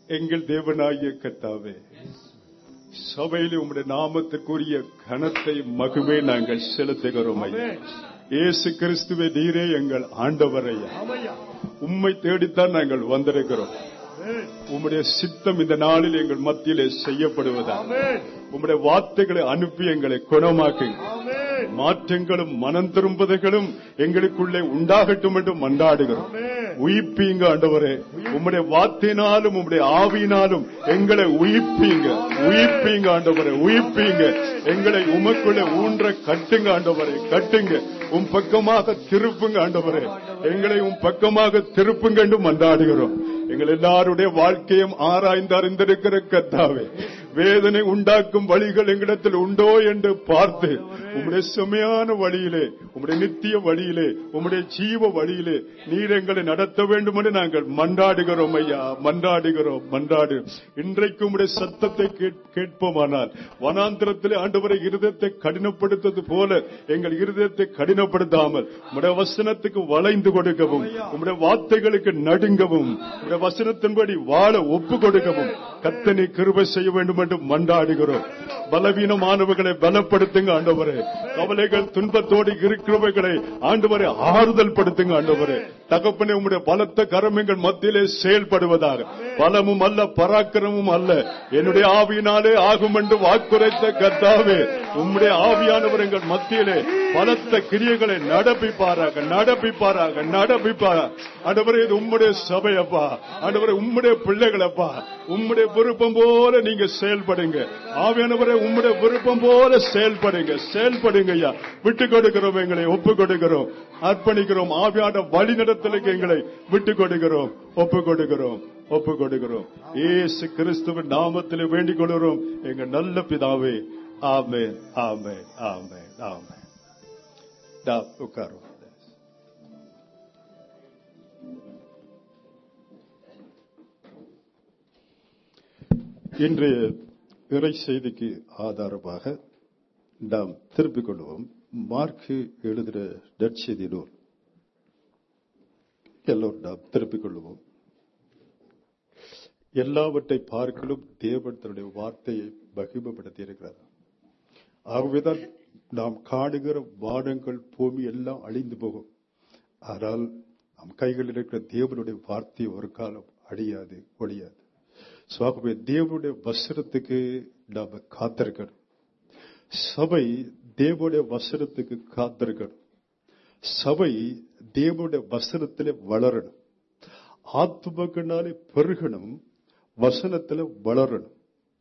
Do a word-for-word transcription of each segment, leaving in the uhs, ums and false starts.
எங்கள் தேவனாகிய கர்த்தாவே, சபையிலே உம்முடைய நாமத்திற்குரிய கனத்தை மகிமை நாங்கள் செலுத்துகிறோம் ஐயா. இயேசு கிறிஸ்துவே, நீரே எங்கள் ஆண்டவரையா, உம்மை தேடித்தான் நாங்கள் வந்திருக்கிறோம். உம்முடைய சித்தம் இந்த நாளில் எங்கள் மத்தியிலே செய்யப்படுவதா, உம்முடைய வார்த்தைகளை அனுப்பி எங்களை குணமாக்குங்க. மாற்றங்களும் மனம் திரும்புதல்களும் எங்களுக்குள்ளே உண்டாகட்டும் என்று மன்றாடுகிறோம். உயிர்ப்பீங்க ஆண்டவரே, உம்முடைய வார்த்தையினாலும் உம்முடைய ஆவியினாலும் எங்களை உயிர்ப்பீங்க, உயிர்ப்பீங்க ஆண்டவரே, உயிர்ப்பீங்க. எங்களை உமக்குள்ளே ஊன்ற கட்டுங்க ஆண்டவரே, கட்டுங்க. உம் பக்கமாக திருப்புங்க ஆண்டவரே, எங்களை உம் பக்கமாக திருப்புங்க என்று மன்றாடுகிறோம். எங்கள் எல்லாருடைய வாழ்க்கையும் ஆராய்ந்து அறிந்திருக்கிற கர்த்தாவே, வேதனை உண்டாக்கும் வழிகள் எங்களிடத்தில் உண்டோ என்று பார்த்து உம்முடைய செம்மையான வழியிலே, உம்முடைய நித்திய வழியிலே, உம்முடைய ஜீவ வழியிலே நீர் எங்களை நடத்த வேண்டும் என்று நாங்கள் மன்றாடுகிறோம் ஐயா, மன்றாடுகிறோம், மன்றாடு. இன்றைக்கு உம்முடைய சத்தத்தை கேட்போமானால் வனாந்திரத்திலே ஆண்டவரை இருதயத்தை கடினப்படுத்தது போல எங்கள் இருதயத்தை கடினப்படுத்தாமல் உம்முடைய வசனத்துக்கு வளைந்து கொடுக்கவும், உம்முடைய வார்த்தைகளுக்கு நடுங்கவும், உம்முடைய வசனத்தின்படி வாழ ஒப்பு கொடுக்கவும் கர்த்தனை கிருபை செய்ய வேண்டும் என்று மன்றாடுகிறோம். பலவீனமானவர்களை பலப்படுத்துங்க ஆண்டவரே, கவலைகள் துன்பத்தோடு இருக்கிறவர்களை ஆண்டவரை ஆறுதல் படுத்துங்க ஆண்டவரே. தகப்பனே, உம்முடைய பலத்த கரம் எங்கள் மத்தியிலே செயல்படுவதாக. பலமும் அல்ல, பராக்கிரமும் அல்ல, என்னுடைய ஆவியினாலே ஆகும் என்று வாக்குரைத்த கர்த்தாவே, உம்முடைய ஆவியானவர் எங்கள் மத்தியிலே பலத்த கிரியைகளை நடப்பிப்பாராக, நடப்பிப்பாராக, நடப்பிப்பாராக. ஆண்டவரே, இது உம்முடைய சபையப்பா, ஆண்டவரே உம்முடைய பிள்ளைகளப்பா, உம்முடைய விருப்பம் போல நீங்க செயல்படுங்க. ஆவியானவரே, உம்முடைய விருப்பம் போல செயல்படுங்க, செயல்படுங்க ஐயா. விட்டு கொடுக்கிறோம், எங்களை ஒப்பு கொடுக்கிறோம், அர்ப்பணிக்கிறோம். ஆவியான வழி நடத்தலுக்கு எங்களை விட்டு கொடுக்கிறோம், ஒப்பு கொடுக்கிறோம், ஒப்பு கொடுக்கிறோம். இயேசு கிறிஸ்துவின் நாமத்திலே வேண்டிக் கொள்கிறோம் எங்க நல்ல பிதாவே. ஆமென், ஆமென், ஆமென், ஆமென். உட்காரும். இன்றைய இறை செய்திக்கு ஆதாரமாக நாம் திருப்பிக் கொள்வோம். மார்க்கு எழுதுகிற நற்செய்தி நூல் எல்லோரும் நாம் திருப்பிக் கொள்வோம். எல்லாவற்றை பார்க்கலும் தேவன் தன்னுடைய வார்த்தையை மகிமைப்படுத்தி இருக்கிறார். ஆகவேதான் நாம் காணுகிற வானங்கள் பூமி எல்லாம் அழிந்து போகும், ஆனால் நம் கைகளில் இருக்கிற தேவனுடைய வார்த்தை ஒரு காலம் அழியாது, ஒழியாது. சுவாகவே தேவனுடைய வசனத்துக்கு நாம காத்திருக்கணும். சபை தேவனுடைய வசனத்துக்கு காத்திருக்கணும். சபை தேவனுடைய வசனத்திலே வளரணும். ஆத்துமகனாலே பெருகணும், வசனத்திலே வளரணும்.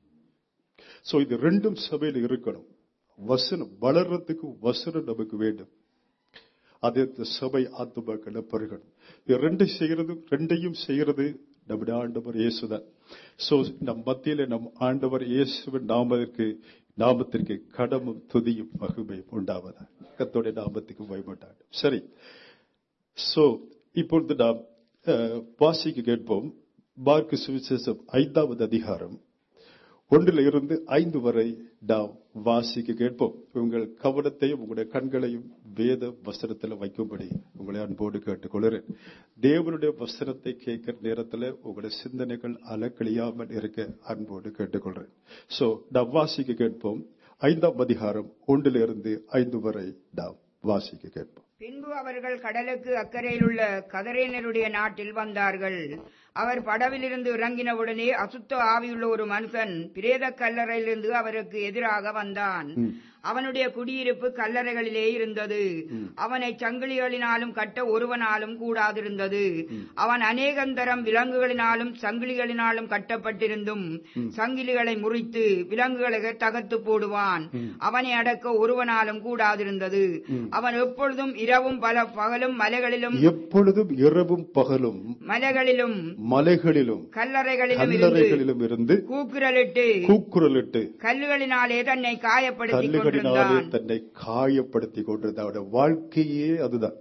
சோ இது ரெண்டும் சபையில் இருக்கணும். வசனம் வளர்றதுக்கு வசனம் நமக்கு வேண்டும். அதே சபை ஆத்துமக்களை பெருகணும். இது ரெண்டு செய்யறது, ரெண்டையும் செய்யறது நம்முடைய ஆண்டவர் இயேசுதான். சோ நம் மத்தியிலே நம் ஆண்டவர் இயேசுவின் நாமத்திற்கு நாமத்திற்கு கடமும் துதியும் மகிமையும் உண்டாவதா. கர்த்தருடைய நாமத்துக்கு மகிமையுண்டாகும். சரி, சோ இப்பொழுது நாம் வாசிக்க கேட்போம். மார்க்கு சுவிசேஷம் ஐந்தாவது அதிகாரம் ஒன்றில் இருந்து ஐந்து வரை நாம் வாசிக்க கேட்போம். உங்கள் கவனத்தையும் உங்களுடைய கண்களையும் வேத வசனத்தில் வைக்கும்படி உங்களை அன்போடு கேட்டுக்கொள்கிறேன். தேவனுடைய வசனத்தை கேட்கிற நேரத்தில் உங்களுடைய சிந்தனைகள் அலக்கழியாமல் இருக்க அன்போடு கேட்டுக்கொள்கிறேன். சோ நாம் வாசிக்க கேட்போம். ஐந்தாம் அதிகாரம் ஒன்றில் இருந்து ஐந்து வரை நாம் வாசிக்க கேட்போம். பின்பு அவர்கள் கடலுக்கு அக்கறையில் உள்ள கதரேனருடைய நாட்டில் வந்தார்கள். அவர் படவிலிருந்து இறங்கினவுடனே அசுத்த ஆவியுள்ள ஒரு மனுஷன் பிரேத கல்லறையிலிருந்து அவருக்கு எதிராக வந்தான். அவனுடைய குடியிருப்பு கல்லறைகளிலே இருந்தது. அவனை சங்கிலிகளினாலும் கட்ட ஒருவனாலும் கூடாதிருந்தது. அவன் அநேகந்தரம் விலங்குகளினாலும் சங்கிலிகளினாலும் கட்டப்பட்டிருந்தும் சங்கிலிகளை முறித்து விலங்குகளை தகர்த்து போடுவான். அவனை அடக்க ஒருவனாலும் கூடாதிருந்தது. அவன் எப்பொழுதும் இரவும் பல பகலும் மலைகளிலும் எப்பொழுதும் இரவும் பகலும் மலைகளிலும் மலைகளிலும் கல்லறைகளிலும் இருந்து கூக்குரலிட்டு கூக்குரலிட்டு கல்லுகளினாலே தன்னை காயப்படுத்தி தன்னை காயப்படுத்தி கொண்டிருந்த அவருடைய வாழ்க்கையே அதுதான்.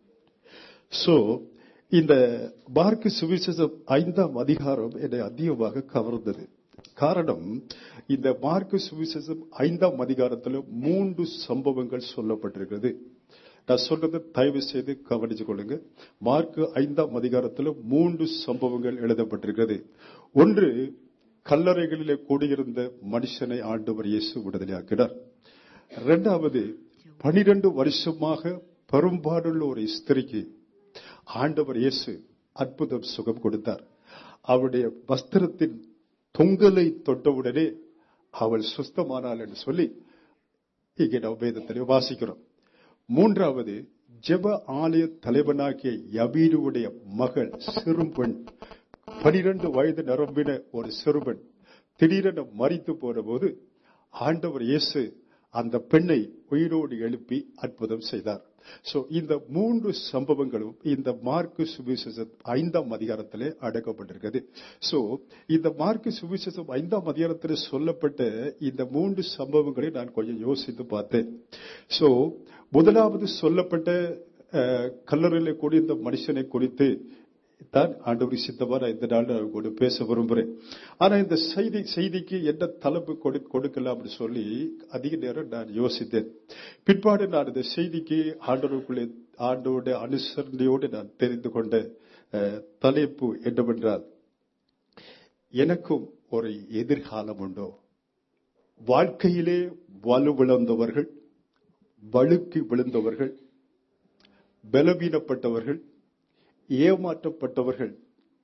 சோ இந்த மார்க்கு சுவிசேஷம் ஐந்தாம் அதிகாரம் என்னை அதிகமாக கவர்ந்தது. காரணம், இந்த மார்க்கு சுவிசேஷம் ஐந்தாம் அதிகாரத்தில் மூன்று சம்பவங்கள் சொல்லப்பட்டிருக்கிறது. நான் சொல்றது தயவு செய்து கவனிச்சு கொள்ளுங்க. மார்க் ஐந்தாம் அதிகாரத்தில் மூன்று சம்பவங்கள் எழுதப்பட்டிருக்கிறது. ஒன்று, கல்லறைகளிலே கூடியிருந்த மனுஷனை ஆண்டவர் இயேசு விடுதலையாக்கினார். இரண்டாவது, பனிரெண்டு வருஷமாக பெரும்பாடுள்ள ஒரு ஸ்திரிக்கு ஆண்டவர் இயேசு அற்புதம் சுகம் கொடுத்தார். அவருடைய வஸ்திரத்தின் தொங்கலை தொட்டவுடனே அவள் சுஸ்தமானாள் என்று சொல்லி இங்கே நாம் வேதத்திலே வாசிக்கிறோம். மூன்றாவது, ஜெப ஆலய தலைவனாகிய யபீருடைய மகள் சிறுபெண், பனிரெண்டு வயது நிரம்பின ஒரு சிறுபெண் திடீரென மரித்து போன போது ஆண்டவர் இயேசு அந்த பெண்ணை உயிரோடு எழுப்பி அற்புதம் செய்தார். சோ இந்த மூன்று சம்பவங்களும் இந்த மார்க்கு சுவிசேஷம் ஐந்தாம் அதிகாரத்திலே அடக்கப்பட்டிருக்கிறது. சோ இந்த மார்க்கு சுவிசேஷம் ஐந்தாம் அதிகாரத்தில் சொல்லப்பட்ட இந்த மூன்று சம்பவங்களை நான் கொஞ்சம் யோசித்து பார்த்தேன். சோ முதலாவது சொல்லப்பட்ட கல்லறையிலே கூடிய இந்த மனுஷனை குறித்து தான் ஆண்டவர் சித்தமா இந்த நாள் கூட பேச விரும்புறேன். ஆனா இந்த செய்தி செய்திக்கு என்ன தலைப்பு கொடுக்கலாம் அப்படின்னு சொல்லி அதிக நேரம் நான் யோசித்தேன். பிற்பாடு நான் இந்த செய்திக்கு ஆண்டவருக்குள்ளே ஆண்டோட அனுசரணையோடு நான் தெரிந்து கொண்ட தலைப்பு என்னவென்றால், எனக்கும் ஒரு எதிர்காலம் உண்டோ? வாழ்க்கையிலே வலுவிழந்தவர்கள், வழுக்கி விழுந்தவர்கள், பலவீனப்பட்டவர்கள், ஏமாற்றப்பட்டவர்கள்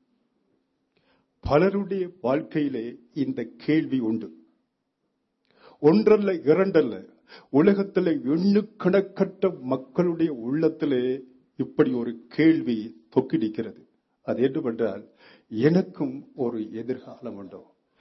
பலருடைய வாழ்க்கையிலே இந்த கேள்வி உண்டு. ஒன்றல்ல இரண்டல்ல, உலகத்திலே எண்ணுக்கணக்கற்ற மக்களுடைய உள்ளத்திலே இப்படி ஒரு கேள்வி தொக்கி நிற்கிறது. அது என்னவென்றால், எனக்கும் ஒரு எதிர்காலம் உண்டோ?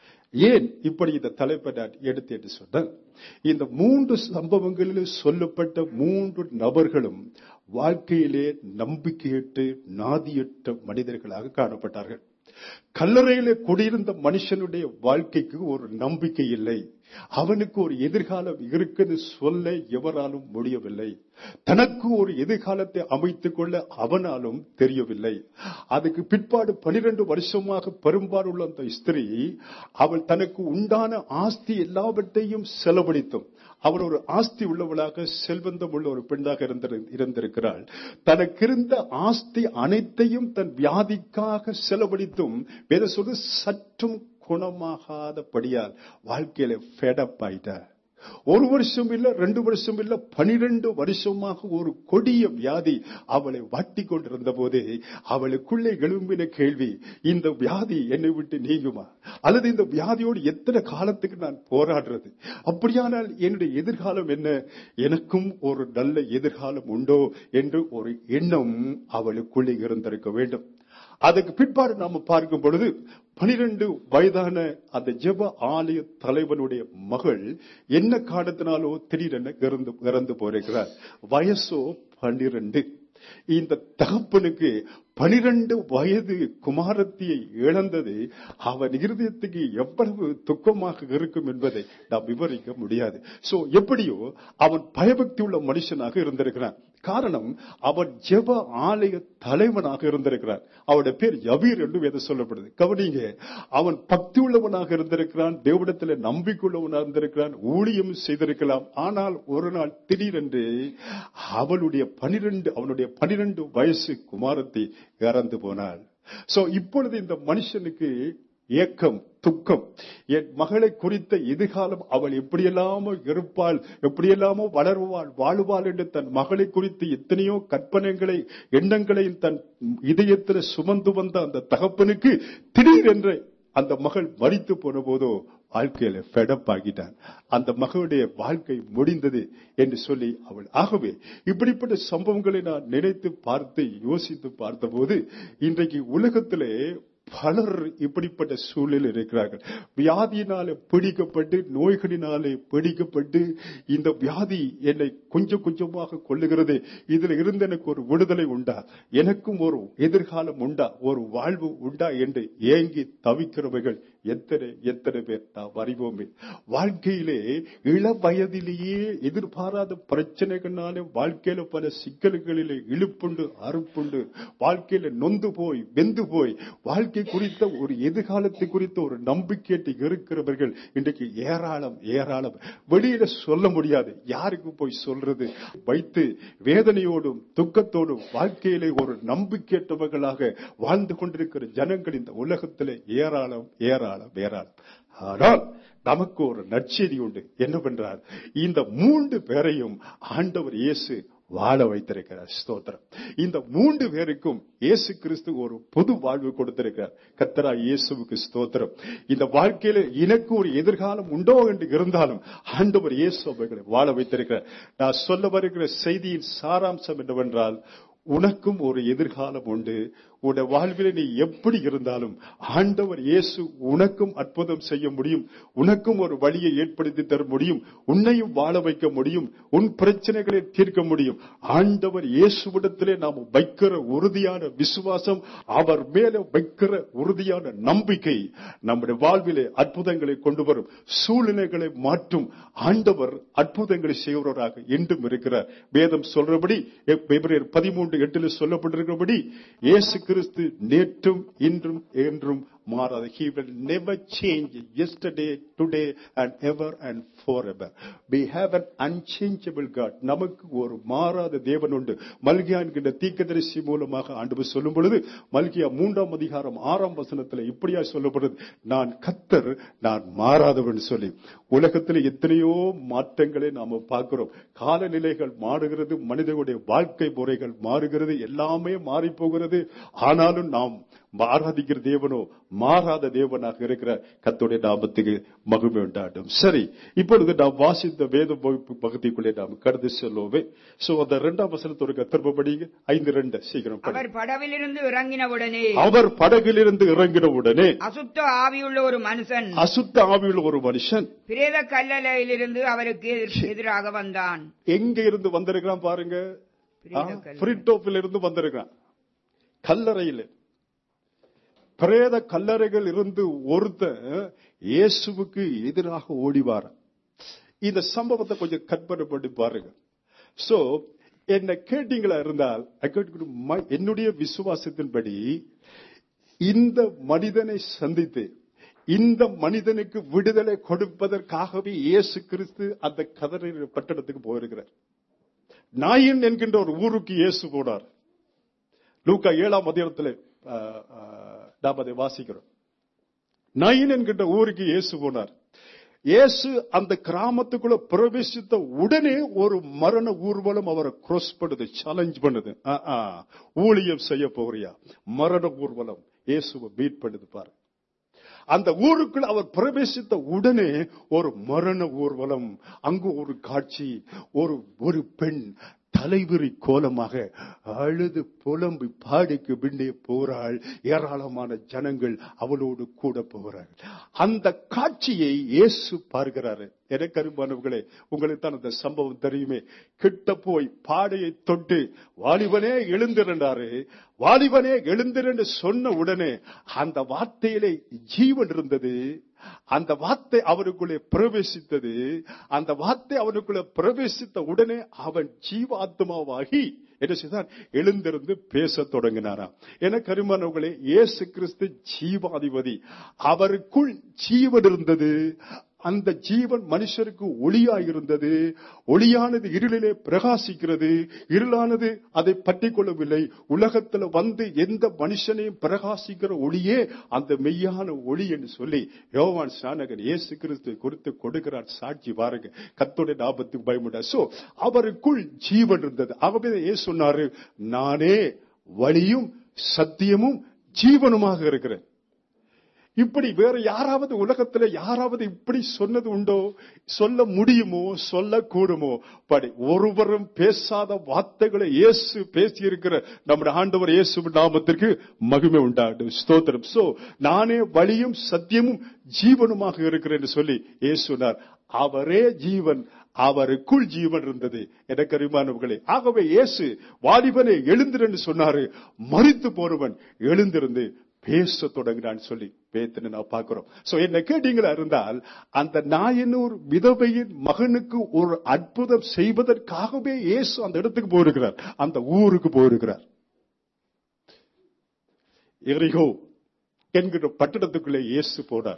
ஏன் இப்படி இந்த தலைப்பை நான் எடுத்து என்று சொன்னால், இந்த மூன்று சம்பவங்களில் சொல்லப்பட்ட மூன்று நபர்களும் வாழ்க்கையிலே நம்பிக்கையற்று நாதியற்ற மனிதர்களாக காணப்பட்டார்கள். கல்லறையிலே குடியிருந்த மனுஷனுடைய வாழ்க்கைக்கு ஒரு நம்பிக்கை இல்லை. அவனுக்கு ஒரு எதிர்காலம் இருக்குன்னு சொல்ல எவராலும் முடியவில்லை. தனக்கு ஒரு எதிர்காலத்தை அமைத்துக் கொள்ள அவனாலும் தெரியவில்லை. அதுக்கு பிற்பாடு பனிரெண்டு வருஷமாக பெரும்பாலுள்ள அந்த ஸ்திரீ, அவள் தனக்கு உண்டான ஆஸ்தி எல்லாவற்றையும் செலவழித்தும், அவர் ஒரு ஆஸ்தி உள்ளவளாக செல்வந்தம் உள்ள ஒரு பெண்ணாக இருந்திருக்கிறாள். தனக்கு இருந்த ஆஸ்தி அனைத்தையும் தன் வியாதிக்காக செலவழித்தும் வேத சொல்ல சற்றும் குணமாகாதபடியால் வாழ்க்கையில ஃபெடப் ஆயிட்டார். ஒரு வருஷம் இல்ல, ரெண்டு வருஷம் இல்ல, பனிரெண்டு வருஷமாக ஒரு கொடிய வியாதி அவளை வாட்டி கொண்டிருந்த போது அவளுக்குள்ளே எழும்பின கேள்வி, இந்த வியாதி என்னை விட்டு நீங்குமா? அல்லது இந்த வியாதியோடு எத்தனை காலத்துக்கு நான் போராடுறது? அப்படியானால் என்னுடைய எதிர்காலம் என்ன? எனக்கும் ஒரு நல்ல எதிர்காலம் உண்டோ என்று ஒரு எண்ணம் அவளுக்குள்ளே இருந்திருக்க வேண்டும். அதுக்கு பிற்பாடு நாம பார்க்கும் பொழுது, பனிரெண்டு வயதான அந்த ஜெப ஆலய தலைவனுடைய மகள் என்ன காரணத்தினாலோ திடீரென இறந்து இறந்து போயிருக்கிறார். வயசோ பனிரெண்டு. இந்த தகப்பனுக்கு பனிரெண்டு வயது குமாரத்தியை இழந்தது அவன் இருதயத்துக்கு எவ்வளவு துக்கமாக இருக்கும் என்பதை நாம் விவரிக்க முடியாது. சோ எப்படியோ அவன் பயபக்தி உள்ள மனுஷனாக இருந்திருக்கிறான். காரணம், அவன் ஜெப ஆலய தலைவனாக இருந்திருக்கிறான். அவனுடைய பேர் யபீர் என்று வேத சொல்லப்படுது. கவனிங்க, அவன் பக்தி உள்ளவனாக இருந்திருக்கிறான், தேவனிடத்தில் நம்பிக்கையுள்ளவனாக இருந்திருக்கிறான், ஊழியம் செய்திருக்கலாம். ஆனால் ஒரு நாள் திடீரென்று அவளுடைய பனிரெண்டு அவனுடைய பனிரெண்டு வயசு குமாரத்தை இறந்து போனாள். சோ இப்பொழுது இந்த மனுஷனுக்கு ஏக்கம், துக்கம். என் மகளை குறித்த எதிர்காலம், அவள் எப்படியெல்லாமோ இருப்பாள், எப்படியெல்லாமோ வளருவாள், வாழுவாள் என்று தன் மகளை குறித்து எத்தனையோ கற்பனைகளை எண்ணங்களையும் தன் இதயத்தில் சுமந்து வந்த அந்த தகப்பனுக்கு திடீரென்று அந்த மகள் மரித்து போன போதோ வாழ்க்கையில ஃபெடப் ஆகிட்டான். அந்த மகளுடைய வாழ்க்கை முடிந்தது என்று சொல்லி அவள். ஆகவே இப்படிப்பட்ட சம்பவங்களை நான் நினைத்து பார்த்து யோசித்து பார்த்த போது, இன்றைக்கு உலகத்திலே பலர் இப்படிப்பட்ட சூழலில் இருக்கிறார்கள். வியாதியினாலே பிடிக்கப்பட்டு, நோய்களினாலே பிடிக்கப்பட்டு, இந்த வியாதி என்னை கொஞ்சம் கொஞ்சமாக கொள்ளுகிறது, இதுல இருந்து எனக்கு ஒரு விடுதலை உண்டா, எனக்கும் ஒரு எதிர்காலம் உண்டா, ஒரு வாழ்வு உண்டா என்று ஏங்கி தவிக்கிறவர்கள் எத்தனை எத்தனை பேர் நாம் அறிவோமே. வாழ்க்கையிலே இள வயதிலேயே எதிர்பாராத பிரச்சனைகளாலே வாழ்க்கையில பல சிக்கல்களிலே இழுப்புண்டு அறுப்புண்டு வாழ்க்கையில நொந்து போய் வெந்து போய் வாழ்க்கை குறித்த ஒரு எதிர்காலத்தை குறித்த ஒரு நம்பிக்கை இருக்கிறவர்கள் இன்றைக்கு ஏராளம் ஏராளம். வெளியில சொல்ல முடியாது, யாருக்கு போய் சொல்றது? வைத்து வேதனையோடும் துக்கத்தோடும் வாழ்க்கையிலே ஒரு நம்பிக்கையற்றவர்களாக வாழ்ந்து கொண்டிருக்கிற ஜனங்கள் இந்த உலகத்திலே ஏராளம் ஏராளம் ஏராளம். ஆனால் நமக்கு ஒரு நற்செய்தி உண்டு. என்னவென்றால், இந்த மூன்று பேரையும் ஆண்டவர் இயேசு வாழ வைத்திருக்கிறார். ஸ்தோத்திரம். இந்த மூன்று பேருக்கும் இயேசு கிறிஸ்து ஒரு பொது வாழ்வு கொடுத்திருக்கிறார். கர்த்தராகிய இயேசுவுக்கு ஸ்தோத்திரம். இந்த வாழ்க்கையில எனக்கு ஒரு எதிர்காலம் உண்டோ என்று இருந்தாலும் ஆண்டவர் இயேசு அவர்களை வாழ வைத்திருக்கிறார். நான் சொல்ல வருகிற செய்தியின் சாராம்சம் என்னவென்றால், உனக்கும் ஒரு எதிர்காலம் உண்டு. உன்னுடைய வாழ்வில் நீ எப்படி இருந்தாலும் ஆண்டவர் இயேசு உனக்கும் அற்புதம் செய்ய முடியும். உனக்கும் ஒரு வழியை ஏற்படுத்தி தர முடியும். உன்னையும் வாழ வைக்க முடியும். உன் பிரச்சனைகளை தீர்க்க முடியும். ஆண்டவர் இயேசுவிடத்திலே நாம் வைக்கிற உறுதியான விசுவாசம், அவர் மேல வைக்கிற உறுதியான நம்பிக்கை நம்முடைய வாழ்விலே அற்புதங்களை கொண்டு வரும். சூழ்நிலைகளை மாற்றும் ஆண்டவர் அற்புதங்களை செய்வராக என்றும் இருக்கிறார். வேதம் சொல்றபடி எபிரேயர் பதிமூன்று எட்டுல சொல்லப்பட்டிருக்கிறபடி இயேசு கிறிஸ்து நேற்றும் இன்றும் என்றும் மாறாது. He will never change yesterday, today and ever and forever. We have an unchangeable God. நமக்கு ஒரு மாறாத தேவன் உண்டு. மல்கியா என்கிற தீர்க்கதரிசி மூலமாக ஆண்டவர் சொல்லும் பொழுது, மல்கியா மூன்றாம் அதிகாரம் ஆறாம் வசனத்தில் இப்படியா சொல்லப்படுது, நான் கர்த்தர், நான் மாறாதவன் சொல்லி. உலகத்தில் எத்தனையோ மாற்றங்களை நாம பார்க்கிறோம். காலநிலைகள் மாறுகிறது, மனிதனுடைய வாழ்க்கை முறைகள் மாறுகிறது, எல்லாமே மாறி போகிறது. ஆனாலும் நாம் ஆராதிக்கிற தேவனோ மாறாத தேவனாக இருக்கிற கர்த்தருடைய நாமத்துக்கு மகிமை உண்டாடும். சரி, இப்பொழுது நாம் வாசித்த வேத பகுதிக்குள்ளே நாம் கடந்து செல்வோமே. சோ அந்த இரண்டாம் வசனத்தோடு திரும்பபடிங்க. ஐந்து ரெண்டு சீக்கிரம். அவர் படவிலிருந்து இறங்கினவுடனே அவர் படகிலிருந்து இறங்கினவுடனே அசுத்த ஆவியுள்ள ஒரு மனுஷன் அசுத்த ஆவியுள்ள ஒரு மனுஷன் பிரேத கல்லறையிலிருந்து அவருக்கு எதிராக வந்தான். எங்க இருந்து வந்திருக்கிறான் பாருங்க. பிரிட்டோப்பில் இருந்து வந்திருக்கிறான். கல்லறையில் பிரேத கல்லறைகள் இருந்து ஒருத்தன் இயேசுவுக்கு எதிராக ஓடிவார். இந்த சம்பவத்தை கொஞ்சம் கற்பனை பண்ணி பாருங்க. சோ என்ன கேட்டீங்களா இருந்தால், என்னுடைய விசுவாசத்தின்படி இந்த மனிதனை சந்தித்து இந்த மனிதனுக்கு விடுதலை கொடுப்பதற்காகவே இயேசு கிறிஸ்து அந்த கல்லறை பட்டணத்துக்கு போயிருக்கிறார். நாயின் என்கின்ற ஒரு ஊருக்கு இயேசு போனார். லூக்கா ஏழாம் அதிகாரத்தில் நாம் அதை வாசிக்கிறோம். நாயின் என்கின்ற ஊருக்கு இயேசு போனார். இயேசு அந்த கிராமத்துக்குள்ள பிரவேசித்த உடனே ஒரு மரண ஊர்வலம் அவரை கிராஸ் பண்ணுது, சேலஞ்ச் பண்ணுது. ஊழியம் செய்ய போறியா? மரண ஊர்வலம் இயேசுவை மீட் பண்ணுது பாரு. அந்த ஊருக்குள் அவர் பிரவேசித்த உடனே ஒரு மரண ஊர்வலம். அங்கு ஒரு காட்சி, ஒரு ஒரு பெண் தலைவிரி கோலமாக அழுது புலம்பி பாடிக்கு பின்னே போறாள். ஏராளமான ஜனங்கள் அவளோடு கூட போகிறார்கள். அந்த காட்சியை இயேசு பார்க்கிறாரு. எனக்கு அருமையானவர்களே, உங்களுக்கு தான் அந்த சம்பவம் தெரியுமே. கிட்ட போய் பாடையை தொட்டு வாலிபனே எழுந்திருந்தாரு. வாலிபனே எழுந்திரண்டு சொன்ன உடனே அந்த வார்த்தையிலே ஜீவன் இருந்தது. அந்த வார்த்தை அவனுக்குள்ளே பிரவேசித்தது. அந்த வார்த்தை அவனுக்குள்ளே பிரவேசித்த உடனே அவன் ஜீவாத்மாவாகி என்ன செய்தார்? எழுந்திருந்து பேச தொடங்கினாராம். என கருமானவர்களே, இயேசு கிறிஸ்து ஜீவாதிபதி. அவருக்குள் ஜீவன் இருந்தது. அந்த ஜீவன் மனுஷருக்கு ஒளியாயிருந்தது. ஒளியானது இருளிலே பிரகாசிக்கிறது. இருளானது அதை பற்றி கொள்ளவில்லை. உலகத்தில் வந்து எந்த மனுஷனையும் பிரகாசிக்கிற ஒளியே அந்த மெய்யான ஒளி என்று சொல்லி யோவான் ஸ்நானகன் இயேசு கிறிஸ்து குறித்து கொடுக்கிறார் சாட்சி. பாருங்க, கர்த்தருடைய நாமத்துக்கு பயமுண்டா. சோ அவருக்குள் ஜீவன் இருந்தது. ஆகவே இயேசு சொன்னாரு, நானே வழியும் சத்தியமும் ஜீவனுமாக இருக்கிறேன். இப்படி வேற யாராவது உலகத்துல யாராவது இப்படி சொன்னது உண்டோ? சொல்ல முடியுமோ? சொல்ல கூடுமோ? படி ஒருவரும் பேசாத வார்த்தைகளை இயேசு பேசி இருக்கிற நம்முடைய ஆண்டவர் இயேசு நாமத்திற்கு மகிமை உண்டாடும். ஸ்தோத்திரம். சோ நானே வழியும் சத்தியமும் ஜீவனுமாக இருக்கிறேன் என்று சொல்லி இயேசு சொன்னார். அவரே ஜீவன், அவருக்குள் ஜீவன் இருந்தது. எனக்கு அறிமானவர்களே, ஆகவே இயேசு வாலிபனை எழுந்திரன்னு சொன்னாரு. மரித்து போனவன் எழுந்திருந்து பேச தொடங்கினான்னு சொல்லி பேத்துன்னு நான் பார்க்கிறோம். சோ என்ன கேட்டீங்களா இருந்தால், அந்த நாயனூர் விதவையின் மகனுக்கு ஒரு அற்புதம் செய்வதற்காகவே இயேசு அந்த இடத்துக்கு போயிருக்கிறார், அந்த ஊருக்கு போயிருக்கிறார். எரிகோ என்கிற பட்டணத்துக்குள்ளே இயேசு போனார்.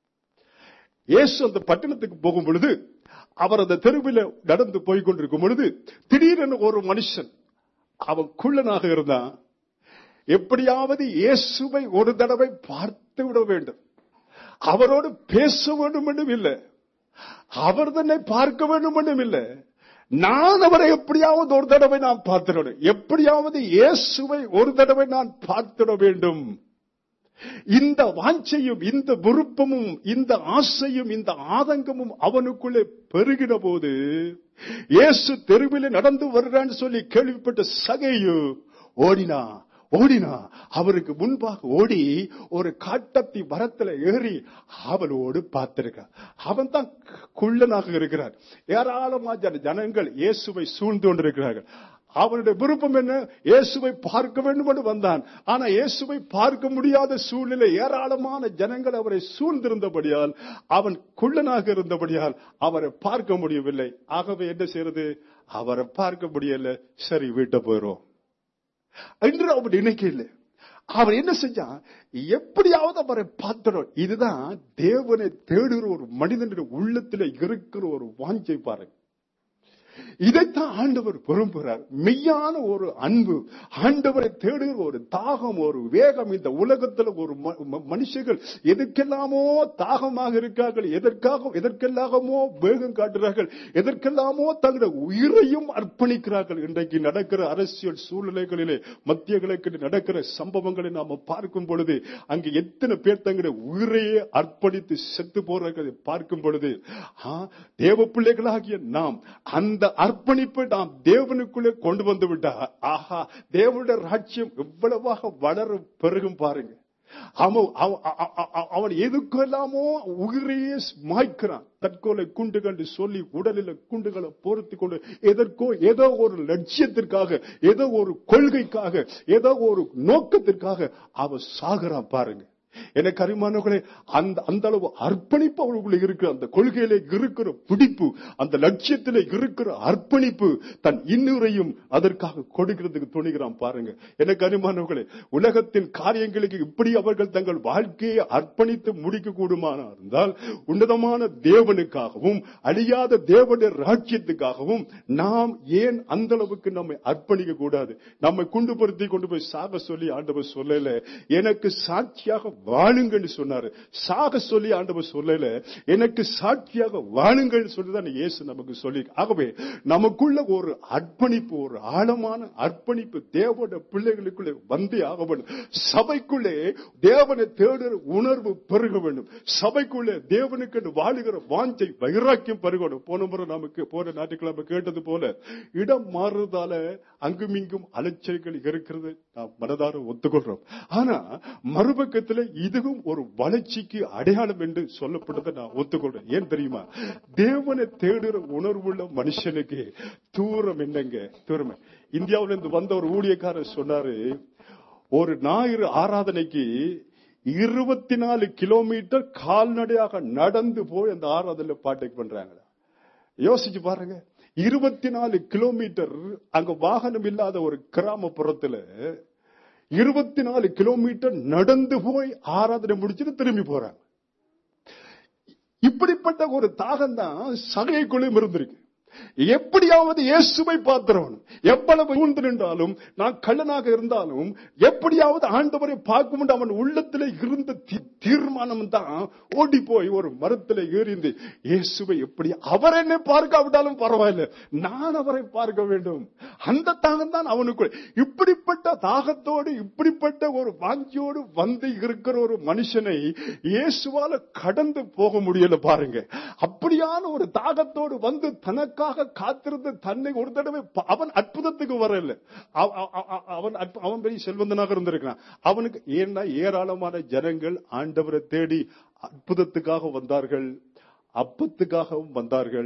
இயேசு அந்த பட்டணத்துக்கு போகும் பொழுது, அவர் அந்த தெருவில் நடந்து போய் கொண்டிருக்கும் பொழுது, திடீரென ஒரு மனுஷன், அவன் குள்ளனாக இருந்தான், எப்படியாவது இயேசுவை ஒரு தடவை பார்த்து விட வேண்டும், அவரோடு பேச வேண்டும் என்றும் இல்லை, அவர் தன்னை பார்க்க வேண்டும் என்றும் இல்லை, நான் அவரை எப்படியாவது ஒரு தடவை நான் பார்த்திட, எப்படியாவது இயேசுவை ஒரு தடவை நான் பார்த்திட வேண்டும். இந்த வாஞ்சையும் இந்த விருப்பமும் இந்த ஆசையும் இந்த ஆதங்கமும் அவனுக்குள்ளே பெருகின போது, இயேசு தெருவிலே நடந்து வருகிறான்னு சொல்லி கேள்விப்பட்ட சகேயு ஓடினா ஓடினா அவருக்கு முன்பாக ஓடி ஒரு காட்டத்தி மரத்துல ஏறி அவளோடு பார்த்திருக்கார். அவன் தான் குள்ளனாக இருக்கிறார். ஏராளமான ஜனங்கள் இயேசுவை சூழ்ந்து கொண்டிருக்கிறார்கள். அவனுடைய விருப்பம் என்ன? இயேசுவை பார்க்க வேண்டும் என்று வந்தான். ஆனா இயேசுவை பார்க்க முடியாத சூழ்நிலை, ஏராளமான ஜனங்கள் அவரை சூழ்ந்திருந்தபடியால், அவன் குள்ளனாக இருந்தபடியால் அவரை பார்க்க முடியவில்லை. ஆகவே என்ன செய்யறது? அவரை பார்க்க முடியல, சரி வீட்டை போயிரும் என்று அவன் நினைக்கல. அவர் என்ன செஞ்சான்? எப்படியாவது அவரை பார்த்துடும். இதுதான் தேவனை தேடுகிற ஒரு மனிதனுடைய உள்ளத்தில் இருக்கிற ஒரு வாஞ்சை பாருங்க. இதைத்தான் ஆண்டவர் விரும்புகிறார். மெய்யான ஒரு அன்பு, ஆண்டவரை தேடுகிற ஒரு தாகம், ஒரு வேகம். இந்த உலகத்தில் ஒரு மனுஷர்கள் எதற்கெல்லாமோ தாகமாக இருக்கிறார்கள், எதற்காக எதற்கெல்லாமோ வேகம் காட்டுகிறார்கள், எதற்கெல்லாமோ தங்களுடைய உயிரையும் அர்ப்பணிக்கிறார்கள். இன்றைக்கு நடக்கிற அரசியல் சூழ்நிலைகளிலே, மத்திய கிழக்கில் நடக்கிற சம்பவங்களை நாம பார்க்கும் பொழுது, அங்கு எத்தனை பேர் தங்களுடைய உயிரையே அர்ப்பணித்து செத்து போறார்கள் பார்க்கும் பொழுது, தேவ பிள்ளைகளாகிய நாம் அந்த அர்ப்பணிப்பை நாம் தேவனுக்குள்ளே கொண்டு வந்து விட்டா, ஆஹா, தேவனுடைய ராஜ்யம் எவ்வளவாக வளரும் பெருகும் பாருங்க. அவன் எதுக்கெல்லாமோ உயிரையே மாய்க்கிறான். தற்கொலை குண்டு கண்டு சொல்லி உடலில் குண்டுகளை பொருத்தி கொண்டு, எதற்கோ ஏதோ ஒரு லட்சியத்திற்காக, ஏதோ ஒரு கொள்கைக்காக, ஏதோ ஒரு நோக்கத்திற்காக அவன் சாகுறான் பாருங்க. எனக்கு அருமையானவர்களே, அந்த அந்த அளவு அர்ப்பணிப்பு அவர்களுக்குள்ள இருக்கிற, அந்த கொள்கையிலே இருக்கிற பிடிப்பு, அந்த லட்சியத்திலே இருக்கிற அர்ப்பணிப்பு, தன் இன்னுரையும் அதற்காக கொடுக்கிறதுக்கு துணிகிறான் பாருங்க. எனக்கு அருமையானவர்களே, உலகத்தின் காரியங்களுக்கு இப்படி அவர்கள் தங்கள் வாழ்க்கையை அர்ப்பணித்து முடிக்க கூடுமானா இருந்தால், உன்னதமான தேவனுக்காகவும் அழியாத தேவனுடைய ராஜ்யத்துக்காகவும் நாம் ஏன் அந்த அளவுக்கு நம்மை அர்ப்பணிக்க கூடாது? நம்மை குண்டு பொருத்தி கொண்டு போய் சாக சொல்லி ஆண்டவர் சொல்லல, எனக்கு சாட்சியாக வாழுங்கள் சொன்னாரு. சாக சொல்லி ஆண்டவர் சொல்லல, எனக்கு சாட்சியாக வாழுங்கள் சொல்லிதான் இயேசு நமக்கு சொல்லி. ஆகவே நமக்குள்ள ஒரு அர்ப்பணிப்பு, ஒரு ஆழமான அர்ப்பணிப்பு தேவனுடைய பிள்ளைகளுக்குள்ளே வந்தே ஆக வேண்டும். சபைக்குள்ளே தேவனை தேடுகிற உணர்வு பெருக வேண்டும். சபைக்குள்ளே தேவனுக்கு வாழுகிற வாஞ்சை வைராக்கியம் பெருகணும். போன முறை நமக்கு போன நாட்டுக்கிழமை கேட்டது போல, இடம் மாறுறதால அங்குமிங்கும் அலைச்சல்கள் இருக்கிறது, நாம் மனதார ஒத்துக்கொள்றோம். ஆனா மறுபக்கத்தில் இதுவும் ஒரு வளர்ச்சிக்கு அடையாளம் என்று சொல்லப்பட்டதை நான் ஒத்துக்கொள்றேன். ஏன் தெரியுமா? தேவனை தேடுகிற உணர்வுள்ள மனுஷனுக்கு தூரம் என்னங்க? தூரம். இந்தியாவிலிருந்து வந்த ஒரு ஊழியக்காரர் சொன்னாரு, ஒரு ஞாயிறு ஆராதனைக்கு இருபத்தி நாலு கிலோமீட்டர் கால்நடையாக நடந்து போய் அந்த ஆராதனை பாட்டுக்கு பண்றாங்க. யோசிச்சு பாருங்க, இருபத்தி நாலு கிலோமீட்டர் அங்க வாகனம் இல்லாத ஒரு கிராமப்புறத்துல இருபத்தி நாலு கிலோமீட்டர் நடந்து போய் ஆராதனை முடிச்சுட்டு திரும்பி போறாங்க. இப்படிப்பட்ட ஒரு தாகம் தான் சகைக்குள்ளும் இருந்திருக்கு. எப்படியாவது இயேசுவை பார்க்கிறவன் எவ்வளவு ஊழ்ந்து நின்றாலும், நான் கள்ளனாக இருந்தாலும், எப்படியாவது ஆண்டவரை பார்க்கும் அவன் உள்ளத்தில் இருந்த தீர்மானம் தான் ஓடி போய் ஒரு மரத்தில் ஏறிந்து இயேசுவை எப்படி அவர் என்னை பார்க்காவிட்டாலும் பரவாயில்லை, நான் அவரை பார்க்க வேண்டும். அந்த தாகம் தான் அவனுக்குள். இப்படிப்பட்ட தாகத்தோடு இப்படிப்பட்ட ஒரு வாஞ்சியோடு வந்து இருக்கிற ஒரு மனுஷனை இயேசுவால கடந்து போக முடியல பாருங்க. அப்படியான ஒரு தாகத்தோடு வந்து தனக்கு காத்திருந்த தன்னை ஒரு தடவை அவன் அற்புதத்துக்கு வரல. அவன் அவன் பெரிய செல்வந்தனாக இருந்திருக்கிறான். அவனுக்கு ஏன்னா ஏராளமான ஜனங்கள் ஆண்டவரை தேடி அற்புதத்துக்காக வந்தார்கள், அப்பத்துக்காகவும் வந்தார்கள்,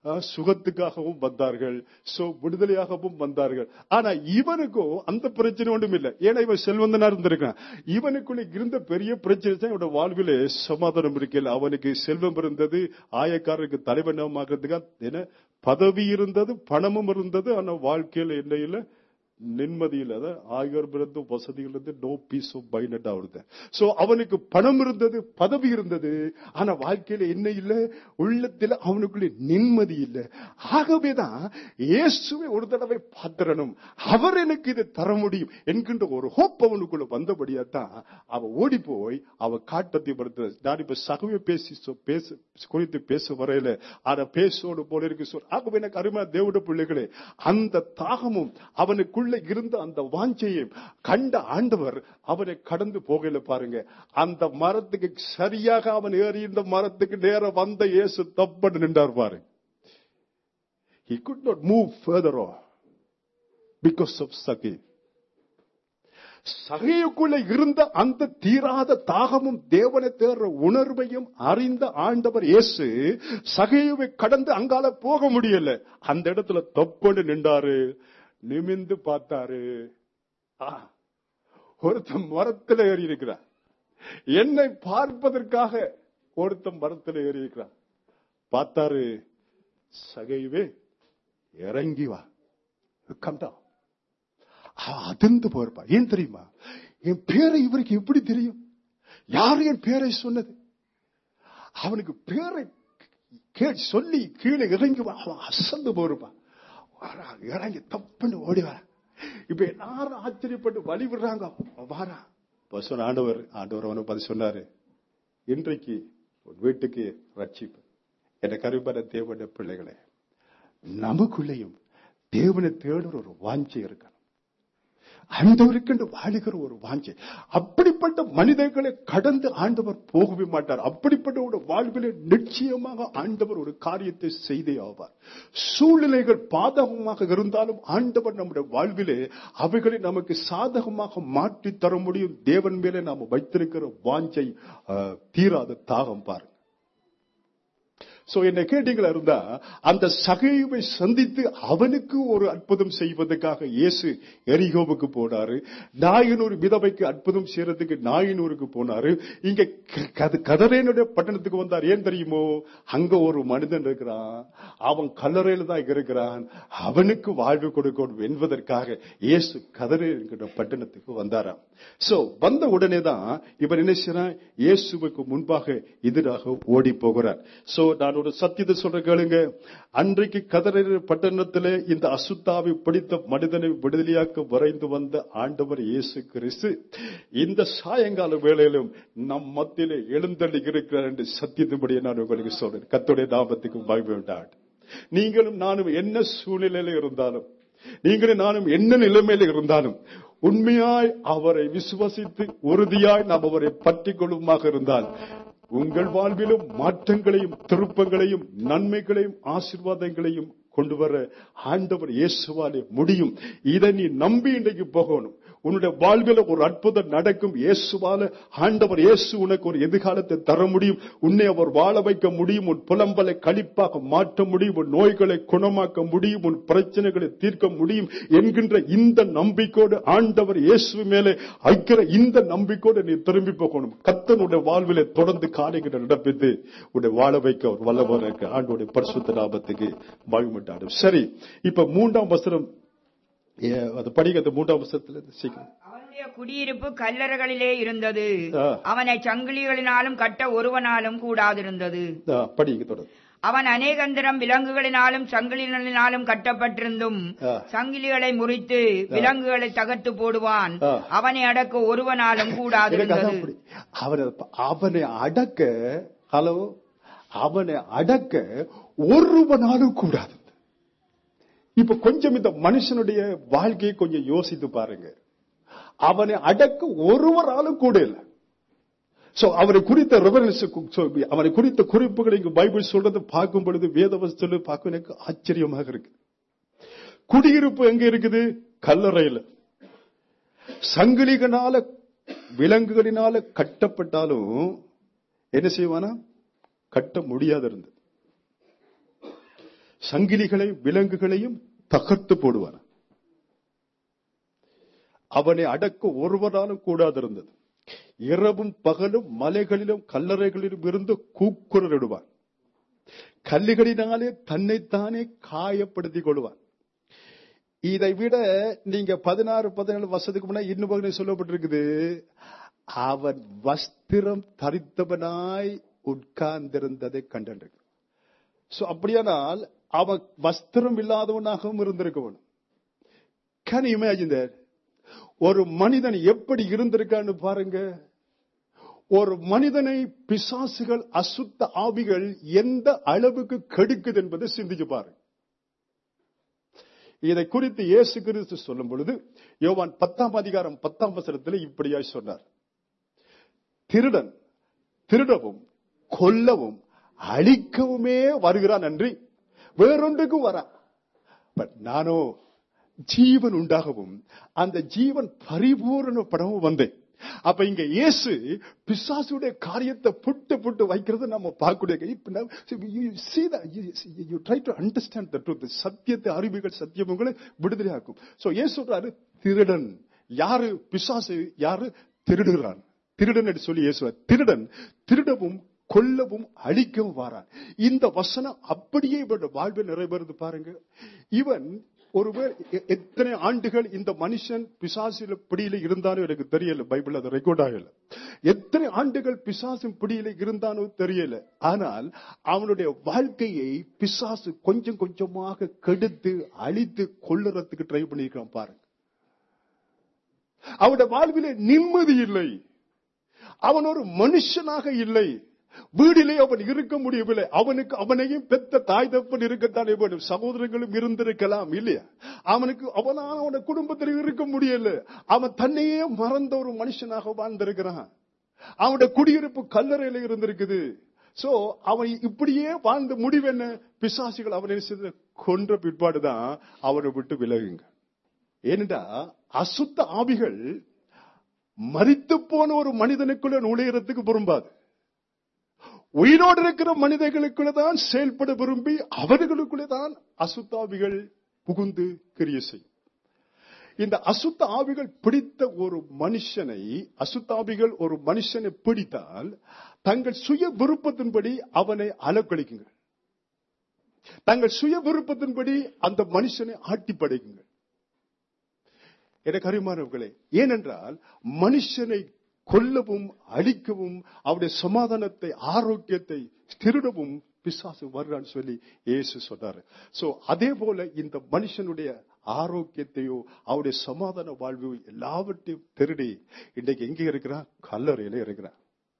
சுகத்துக்காகவும் வந்தார்கள், சோ விடுதலையாகவும் வந்தார்கள். ஆனா இவனுக்கும் அந்த பிரச்சனை ஒன்றும் இல்லை. ஏன்னா இவன் செல்வந்தனா இருந்திருக்கான். இவனுக்குள்ள இருந்த பெரிய பிரச்சனை தான் இவனோட வாழ்விலே சமாதானம் இருக்கல. அவனுக்கு செல்வம் இருந்தது, ஆயக்காரருக்கு தலைவனமாகிறதுக்காக என்ன பதவி இருந்தது, பணமும் இருந்தது. ஆனா வாழ்க்கையில என்ன இல்லை, நிம்மதி இல்ல. ஆயிரம் இருந்து வசதிகள் இருந்து நோ பீஸ் ஆஃப் மைண்ட் ஆகுது. சோ அவனுக்கு பணம் இருந்தது, பதவி இருந்தது, ஆனா வாழ்க்கையில என்ன இல்ல, உள்ளத்துல அவனுக்குள்ள நிம்மதி இல்ல. ஆகவேதான் இயேசுவை ஒரு தடவை பார்த்திரணும், அவர் எனக்கு இதை தர முடியும் என்கின்ற ஒரு ஹோப் அவனுக்குள்ள வந்தபடியாத்தான் அவன் ஓடி போய் அவ காட்டத்தை படுத்த. நான் இப்ப சகவே பேசி பேச குறித்து பேச வரையில ஆனா பேசோடு போல இருக்கு சொல். ஆகவே எனக்கு அருமையா தேவனுடைய பிள்ளைகளே, அந்த தாகமும் அவனுக்குள்ள இருந்த அந்த வாஞ்சையும் கண்ட ஆண்டவர் அவனை கடந்து போகல. பாருங்க, அந்த மரத்துக்கு சரியாக அவன் ஏறி இந்த மரத்துக்கு நேரம் வந்த இயேசு தப்பட்டு நின்றார். பாருங்க, he could not move further on because of Sage. சகையுக்குள்ள இருந்த அந்த தீராத தாகமும் தேவனை தேடுற உணர்வையும் அறிந்த ஆண்டவர் இயேசு சகையுவை கடந்து அங்கால போக முடியல. அந்த இடத்துல தப்பண்டு நின்றாரு, நிமிந்து பார்த்தாரு. ஒருத்தன் மரத்தில் ஏறி இருக்கிறார், என்னை பார்ப்பதற்காக ஒருத்தன் மரத்தில் ஏறி இருக்கிறார். பார்த்தாரு, சகையுவே இறங்கி வா, கம்டா. அதிர்ந்து போயிருப்பா. ஏன் தெரியுமா, என் பேரை இவருக்கு எப்படி தெரியும், யாரு என் பேரை சொன்னது? அவனுக்கு பேரை சொல்லி கீழே இறங்கி வா, அவன் அசந்து போயிருப்பான். இறங்கி தப்புன்னு ஓடி வர. இப்ப எல்லாரும் ஆச்சரியப்பட்டு வழி விடுறாங்க. வாரா பசு ஆண்டவர் ஆண்டவர் அவனை பார்த்து சொன்னாரு, இன்றைக்கு வீட்டுக்கு ரட்சிப்பு. என கருப்பட தேவனுடைய பிள்ளைகளே, நமக்குள்ளேயும் தேவனை தேடுற ஒரு வாஞ்சை இருக்கணும். ஆண்டவருக்கு வாழுகிற ஒரு வாஞ்சை. அப்படிப்பட்ட மனிதர்களை கடந்து ஆண்டவர் போகவே மாட்டார். அப்படிப்பட்ட ஒரு வாழ்விலே நிச்சயமாக ஆண்டவர் ஒரு காரியத்தை செய்தே ஆவார். சூழ்நிலைகள் பாதகமாக இருந்தாலும் ஆண்டவர் நம்முடைய வாழ்விலே அவைகளை நமக்கு சாதகமாக மாற்றி தர முடியும். தேவன் மேலே நாம் வைத்திருக்கிற வாஞ்சை, தீராத தாகம் பாருங்க. சோ என்ன கேட்டீங்களா இருந்தா, அந்த சகைவை சந்தித்து அவனுக்கு ஒரு அற்புதம் செய்வதற்காக இயேசு எரிகோவுக்கு போனாரு. நாயினூர் விதவைக்கு அற்புதம் செய்யறதுக்கு நாயினூருக்கு போனாரு. இங்க கதரேனுடைய பட்டணத்துக்கு வந்தார். ஏன் தெரியுமோ, அங்க ஒரு மனிதன் இருக்கிறான், அவன் கல்லறையில தான் இருக்கிறான், அவனுக்கு வாழ்வு கொடுக்கணும் என்பதற்காக இயேசு கதரே என்கிற பட்டணத்துக்கு வந்தாராம். சோ வந்த உடனே தான் இவன் என்ன செய்யறான், இயேசுவுக்கு முன்பாக எதிராக ஓடி போகிறார். சோ நான் ஒரு சத்தியத்தை சொல்ற கேளுங்க. அன்றைக்கு கதரை பட்டணத்திலே இந்த அசுத்தாவை பிடித்த மனிதனை விடுதலையாக்க வரைந்து வந்த ஆண்டவர் இயேசு கிறிஸ்து இந்த சாயங்கால வேளையிலும் நம் மத்தியிலே எழுந்தள்ளி இருக்கிறார் என்று சத்தியத்தின்படியே நான் உங்களுக்கு சொல்றேன். கர்த்தருடைய நாமத்துக்கு மகிமை உண்டாகட்டும். நீங்களும் நானும் என்ன சூழ்நிலையில இருந்தாலும், நீங்களும் நானும் என்ன நிலைமையில இருந்தாலும், உண்மையாய் அவரை விசுவசித்து உறுதியாய் நாம் அவரை பற்றிக் கொள்ளுமாக இருந்தால் உங்கள் வாழ்விலும் மாற்றங்களையும் திருப்பங்களையும் நன்மைகளையும் ஆசீர்வாதங்களையும் கொண்டு வர ஆண்டவர் இயேசுவாலே முடியும். இதை நீ நம்பி இன்றைக்கு போகணும். உன்னுடைய வாழ்வில் ஒரு அற்புதம் நடக்கும். இயேசுவால ஆண்டவர் இயேசு உனக்கு ஒரு எதிர்காலத்தை தர முடியும். உன்னை அவர் வாழ வைக்க முடியும். உன் புலம்பலை கழிப்பாக மாற்ற முடியும். உன் நோய்களை குணமாக்க முடியும். உன் பிரச்சனைகளை தீர்க்க முடியும் என்கின்ற இந்த நம்பிக்கையோடு ஆண்டவர் இயேசு மேலே ஐக்கிற இந்த நம்பிக்கையோடு நீ திரும்பி போகணும். கர்த்தனுடைய வாழ்விலே தொடர்ந்து காரியங்களை நடப்பித்து உன்னை வாழ வைக்க ஒரு வல்லவர் ஆண்டவருடைய பரிசுத்த நாமத்துக்கு மகிமையுண்டாகட்டும். சரி, இப்ப மூன்றாம் வசனம் படிக்கிறது. மூன்றாம் வசனத்துல சீக்கிரம். அவனுடைய குடியிருப்பு கல்லறைகளிலே இருந்தது, அவனை சங்கிலிகளினாலும் கட்ட ஒருவனாலும் கூடாதிருந்தது. படிக்க தொடர். அவன் அநேகந்திரம் விலங்குகளினாலும் சங்கிலிகளினாலும் கட்டப்பட்டிருந்தும் சங்கிலிகளை முறித்து விலங்குகளை தகர்த்து போடுவான். அவனை அடக்க ஒருவனாலும் கூடாதிருந்தது. அவனை அடக்க ஹலோ அவனை அடக்க ஒருவனாலும் கூடாது. இப்ப கொஞ்சம் இந்த மனுஷனுடைய வாழ்க்கையை கொஞ்சம் யோசித்து பாருங்க. அவனை அடக்க ஒருவராலும் கூட இல்லை. சோ அவரை குறித்த ரெஃபரன்ஸ், அவனை குறித்த குறிப்புகளை இங்கு பைபிள் சொல்றது பார்க்கும் பொழுது, வேதவஸ்து பார்க்க எனக்கு ஆச்சரியமாக இருக்கு. குடியிருப்பு எங்க இருக்குது? கல்லறையில. சங்கிலிகளால விலங்குகளினால கட்டப்பட்டாலும் என்ன செய்வானா, கட்ட முடியாது இருந்தது. சங்கிலிகளையும் விலங்குகளையும் தகர்த்து போடுவான். அவனை அடக்க ஒருவராலும் கூடாதிருந்தது. இரவும் பகலும் மலைகளிலும் கல்லறைகளிலும் இருந்து கூக்குரலிடுவான். கல்லுகளினாலே தன்னைத்தானே காயப்படுத்திக் கொள்வான். இதை விட நீங்க பதினாறு பதினேழு வருஷத்துக்கு முன்னாடி இன்னும் பகுதி சொல்லப்பட்டிருக்குது. அவன் வஸ்திரம் தரித்தவனாய் உட்கார்ந்திருந்ததை கண்டு. அப்படியானால் அவன் வஸ்திரம் இல்லாதவனாகவும் இருந்திருக்கவன். Can you imagine that? ஒரு மனிதன் எப்படி இருந்திருக்கான்னு பாருங்க. ஒரு மனிதனை பிசாசுகள் அசுத்த ஆவிகள் எந்த அளவுக்கு கெடுக்குது என்பதை சிந்திச்சு பாருங்க. இதை குறித்து இயேசு கிறிஸ்து சொல்லும் பொழுது யோவான் பத்தாம் அதிகாரம் பத்தாம் வசனத்தில் இப்படியாய் சொன்னார். திருடன் திருடவும் கொல்லவும் அழிக்கவுமே வருகிறான் அன்றி வேறொன்றுக்கும் வரா. பட் நானோ ஜீவன் உண்டாகவும் அந்த ஜீவன் பரிபூரணப்படவும் வந்தேன். அப்ப இங்க இயேசு பிசாசுடைய காரியத்தை புட்டு புட்டு வைக்கிறது நம்ம பார்க்கக்கூடிய. சத்தியத்தை அறிவுகள் சத்தியம் உங்களை விடுதலையாக்கும். சோ இயேசு சொல்றாரு திருடன் யாரு? பிசாசு யாரு? திருடுகிறான். திருடன் என்று சொல்லி இயேசு திருடன் திருடவும் கொல்லவும் அழிக்கவும் வாரான். இந்த வசனம் அப்படியே இவருடைய வாழ்வில் நிறைவேறது பாருங்க. இவன் ஒருவர் எத்தனை ஆண்டுகள் இந்த மனுஷன் பிசாசில பிடியில இருந்தானோ எனக்கு தெரியல. பைபிள் அது ரெக்கார்ட் ஆகல. எத்தனை ஆண்டுகள் பிசாசின் பிடியில இருந்தானோ தெரியல. ஆனால் அவனுடைய வாழ்க்கையை பிசாசு கொஞ்சம் கொஞ்சமாக கெடுத்து அழித்து கொள்ளுறதுக்கு ட்ரை பண்ணிருக்கான் பாருங்க. அவனுடைய வாழ்விலே நிம்மதி இல்லை. அவன் ஒரு மனுஷனாக இல்லை. வீடிலே அவன் இருக்க முடியவில்லை. அவனுக்கு அவனையும் பெத்த தாய் தப்பன் இருக்கத்தானே வேண்டும். சகோதரங்களும் இருந்திருக்கலாம் இல்லையா? அவனுக்கு அவனான அவன குடும்பத்தில் இருக்க முடியல. அவன் தன்னையே மறந்த ஒரு மனுஷனாக வாழ்ந்திருக்கிறான். அவனுடைய குடியிருப்பு கல்லறையில இருந்திருக்குது. சோ அவன் இப்படியே வாழ்ந்த முடிவு என்ன? பிசாசிகள் அவனை கொன்ற பிற்பாடுதான் அவனை விட்டு விலகுங்க. ஏனென்றா அசுத்த ஆவிகள் மரித்து போன ஒரு மனிதனுக்குள்ள நுழையறதுக்கு விரும்பாது. உயிரோடு இருக்கிற மனிதர்களுக்குள்ளதான் செயல்பட விரும்பி அவர்களுக்குள்ளதான் அசுத்தாவிகள் புகுந்து கிரியை செய்யும். இந்த அசுத்த ஆவிகள் பிடித்த ஒரு மனுஷனை அசுத்தாவிகள் ஒரு மனுஷனை பிடித்தால் தங்கள் சுய விருப்பத்தின்படி அவனை அலக்களிக்குங்கள். தங்கள் சுய விருப்பத்தின்படி அந்த மனுஷனை ஆட்டி படைக்குங்கள். எனக்கு அருமையானவர்களே, ஏனென்றால் மனுஷனை கொல்லவும் அழிக்கவும் அவருடைய சமாதானத்தை ஆரோக்கியத்தை திருடவும் பிசாசு வருகிறான்னு சொல்லி இயேசு சொன்னாரு. சோ அதே போல இந்த மனுஷனுடைய ஆரோக்கியத்தையோ அவருடைய சமாதான வாழ்வு எல்லாவற்றையும் திருடி இன்றைக்கு எங்க இருக்கிறான்? கல்லறையில இருக்கிறான்.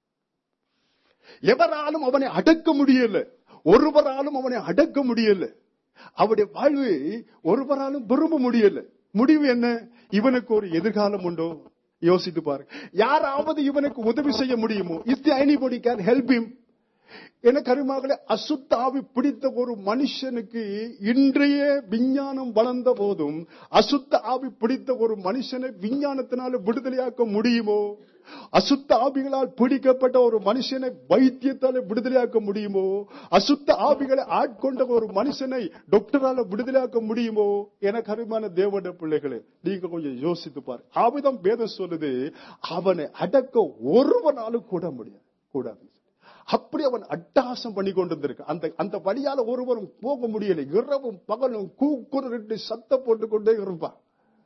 எவராலும் அவனை அடக்க முடியல. ஒருவராலும் அவனை அடக்க முடியல. அவருடைய வாழ்வை ஒருவராலும் விரும்ப முடியல. முடிவு என்ன? இவனுக்கு ஒரு எதிர்காலம் உண்டோ? யோசித்து பாருங்க. யாராவது இவனுக்கு உதவி செய்ய முடியுமோ? Is there anybody can help him? என கருமாக்களே, அசுத்த ஆவி பிடித்த ஒரு மனுஷனுக்கு இன்றைய விஞ்ஞானம் வளர்ந்த போதும் அசுத்த ஆவி பிடித்த ஒரு மனுஷனை விஞ்ஞானத்தினால விடுதலையாக்க முடியுமோ? அசுத்த ஆவிகளால் பிடிக்கப்பட்ட ஒரு மனுஷனை வைத்தியத்தால விடுதலையாக்க முடியுமோ? அசுத்த ஆவிகளை ஆட்கொண்ட ஒரு மனுஷனை டாக்டரால விடுதலையாக்க முடியுமோ? என கருமான தேவனுடைய பிள்ளைகளே, நீங்க கொஞ்சம் யோசித்து பாரு. ஆவிதம் வேதம் சொல்லுது, அவனை அடக்க ஒருவனாலும் கூட முடியாது கூடாது. அப்படி அவன் அட்டகாசம் பண்ணி கொண்டிருந்திருக்கு. அந்த அந்த வழியால ஒருவரும் போக முடியல. இரவும் பகலும் கூக்குரலிட்டு சத்தம் போட்டுக் கொண்டே இருப்பான்.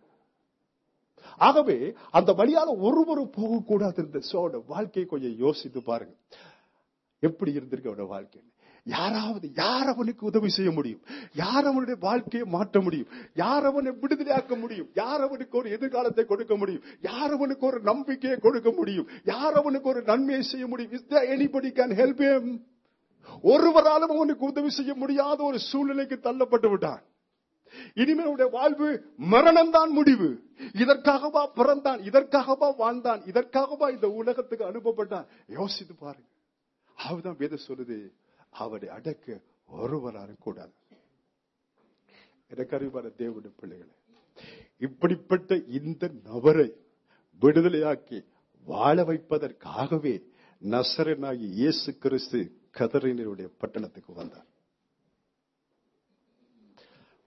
ஆகவே அந்த வழியால ஒருவரும் போகக்கூடாது இருந்த வாழ்க்கையை கொஞ்சம் யோசித்து பாருங்க. எப்படி இருந்திருக்கு அவனோட வாழ்க்கை? யாராவது யார் அவனுக்கு உதவி செய்ய முடியும்? யார் அவனுடைய வாழ்க்கையை மாற்ற முடியும்? யார் அவனை விடுதலையாக்க முடியும்? யார் அவனுக்கு ஒரு எதிர்காலத்தை கொடுக்க முடியும்? யார் அவனுக்கு ஒரு நம்பிக்கையை கொடுக்க முடியும்? யார் அவனுக்கு ஒரு நன்மையை செய்ய முடியும்? Is there anybody can help him? ஒருவராலும் அவனுக்கு உதவி செய்ய முடியாத ஒரு சூழ்நிலைக்கு தள்ளப்பட்டு விட்டான். இனிமேல் வாழ்வு மரணம் தான் முடிவு. இதற்காகவா பிறந்தான்? இதற்காகவா வாழ்ந்தான்? இதற்காகவா இந்த உலகத்துக்கு அனுப்பப்பட்டான்? யோசித்து பாருங்க. அவதான் வேதம் சொல்லுது, அவரை அடக்க ஒருவராலும் கூடாது. எனக்கு அறிவான தேவனுடைய பிள்ளைகளே, இப்படிப்பட்ட இந்த நபரை விடுதலையாக்கி வாழ வைப்பதற்காகவே நசரேயனாகிய இயேசு கிறிஸ்து கதரேனருடைய பட்டணத்துக்கு வந்தார்.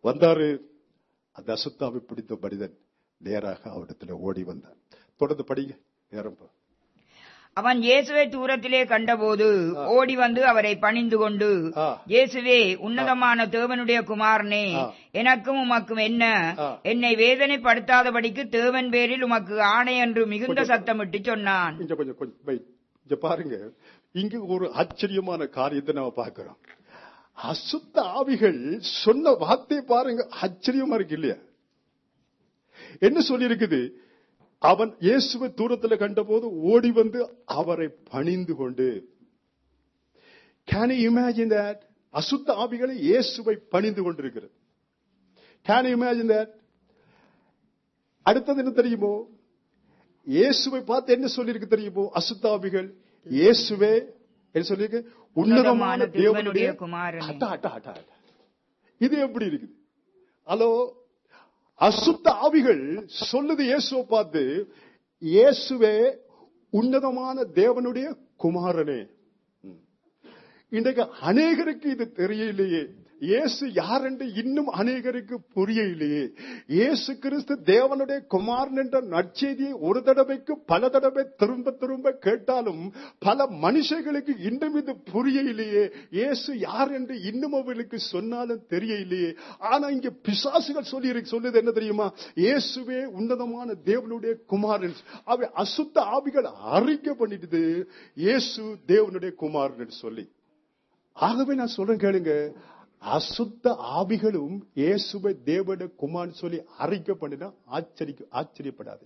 வந்தாரு. அந்த அசுத்தாவை பிடித்த மனிதன் நேராக அவரிடத்துல ஓடி வந்தான். தொடர்ந்து படிங்க. நேரம் அவன் இயேசுவை தூரத்திலே கண்டபோது ஓடி வந்து அவரை பணிந்து கொண்டு, இயேசுவே, உன்னதமான தேவனுடைய குமாரனே, எனக்கும் உமக்கும் என்ன? என்னை வேதனைப்படுத்தாதபடிக்கு தேவன் பேரில் உமக்கு ஆணை என்று மிகுந்த சத்தமிட்டு சொன்னான். பாருங்க, இங்கு ஒரு ஆச்சரியமான காரியத்தை நாம பார்க்கிறோம். அசுத்த ஆவிகள் சொன்ன வார்த்தை பாருங்க, ஆச்சரியமா இருக்கு இல்லையா? என்ன சொல்லி இருக்குது? அவன் இயேசுவை தூரத்தில் கண்டபோது ஓடி வந்து அவரை பணிந்து கொண்டு. Can you imagine that? அசுத்த ஆவிகளை இயேசுவை பணிந்து கொண்டிருக்கிறது. Can you imagine that? அடுத்தது என்ன தெரியுமோ? இயேசுவை பார்த்து என்ன சொல்லிருக்கு தெரியுமோ? அசுத்த ஆவிகள் இயேசுவே என்ன சொல்லிருக்கு? உன்னதமான தேவனுடைய குமாரனே. இது எப்படி இருக்குது? ஹலோ, அசுத்த ஆவிகள் சொல்லுது இயேசுவை பார்த்து, இயேசுவே உன்னதமான தேவனுடைய குமாரனே. இன்றைக்கு அநேகருக்கு இது தெரியலையே. இயேசு யார் என்று இன்னும் அநேகருக்கு புரியலையே. இயேசு கிறிஸ்து தேவனுடைய குமாரன் என்ற நற்செய்தியை ஒரு தடவைக்கு பல தடவை திரும்ப திரும்ப கேட்டாலும் பல மனுஷர்களுக்கு இன்னும் இது புரியலையே. இயேசு யார் என்று இன்னும் அவர்களுக்கு சொன்னாலும் தெரியலையே. ஆனா இங்க பிசாசுகள் சொல்லி சொல்லுது என்ன தெரியுமா? இயேசுவே உன்னதமான தேவனுடைய குமாரன். அவை அசுத்த ஆவிகள் அறிக்கை பண்ணிட்டு இயேசு தேவனுடைய குமாரன் சொல்லி. ஆகவே நான் சொல்றேன் கேளுங்க, அசுத்த ஆவிகளும் இயேசுவை தேவனுடைய குமாரன் சொல்லி அறிக்கை பண்ணினா ஆச்சரிய ஆச்சரியப்படாது.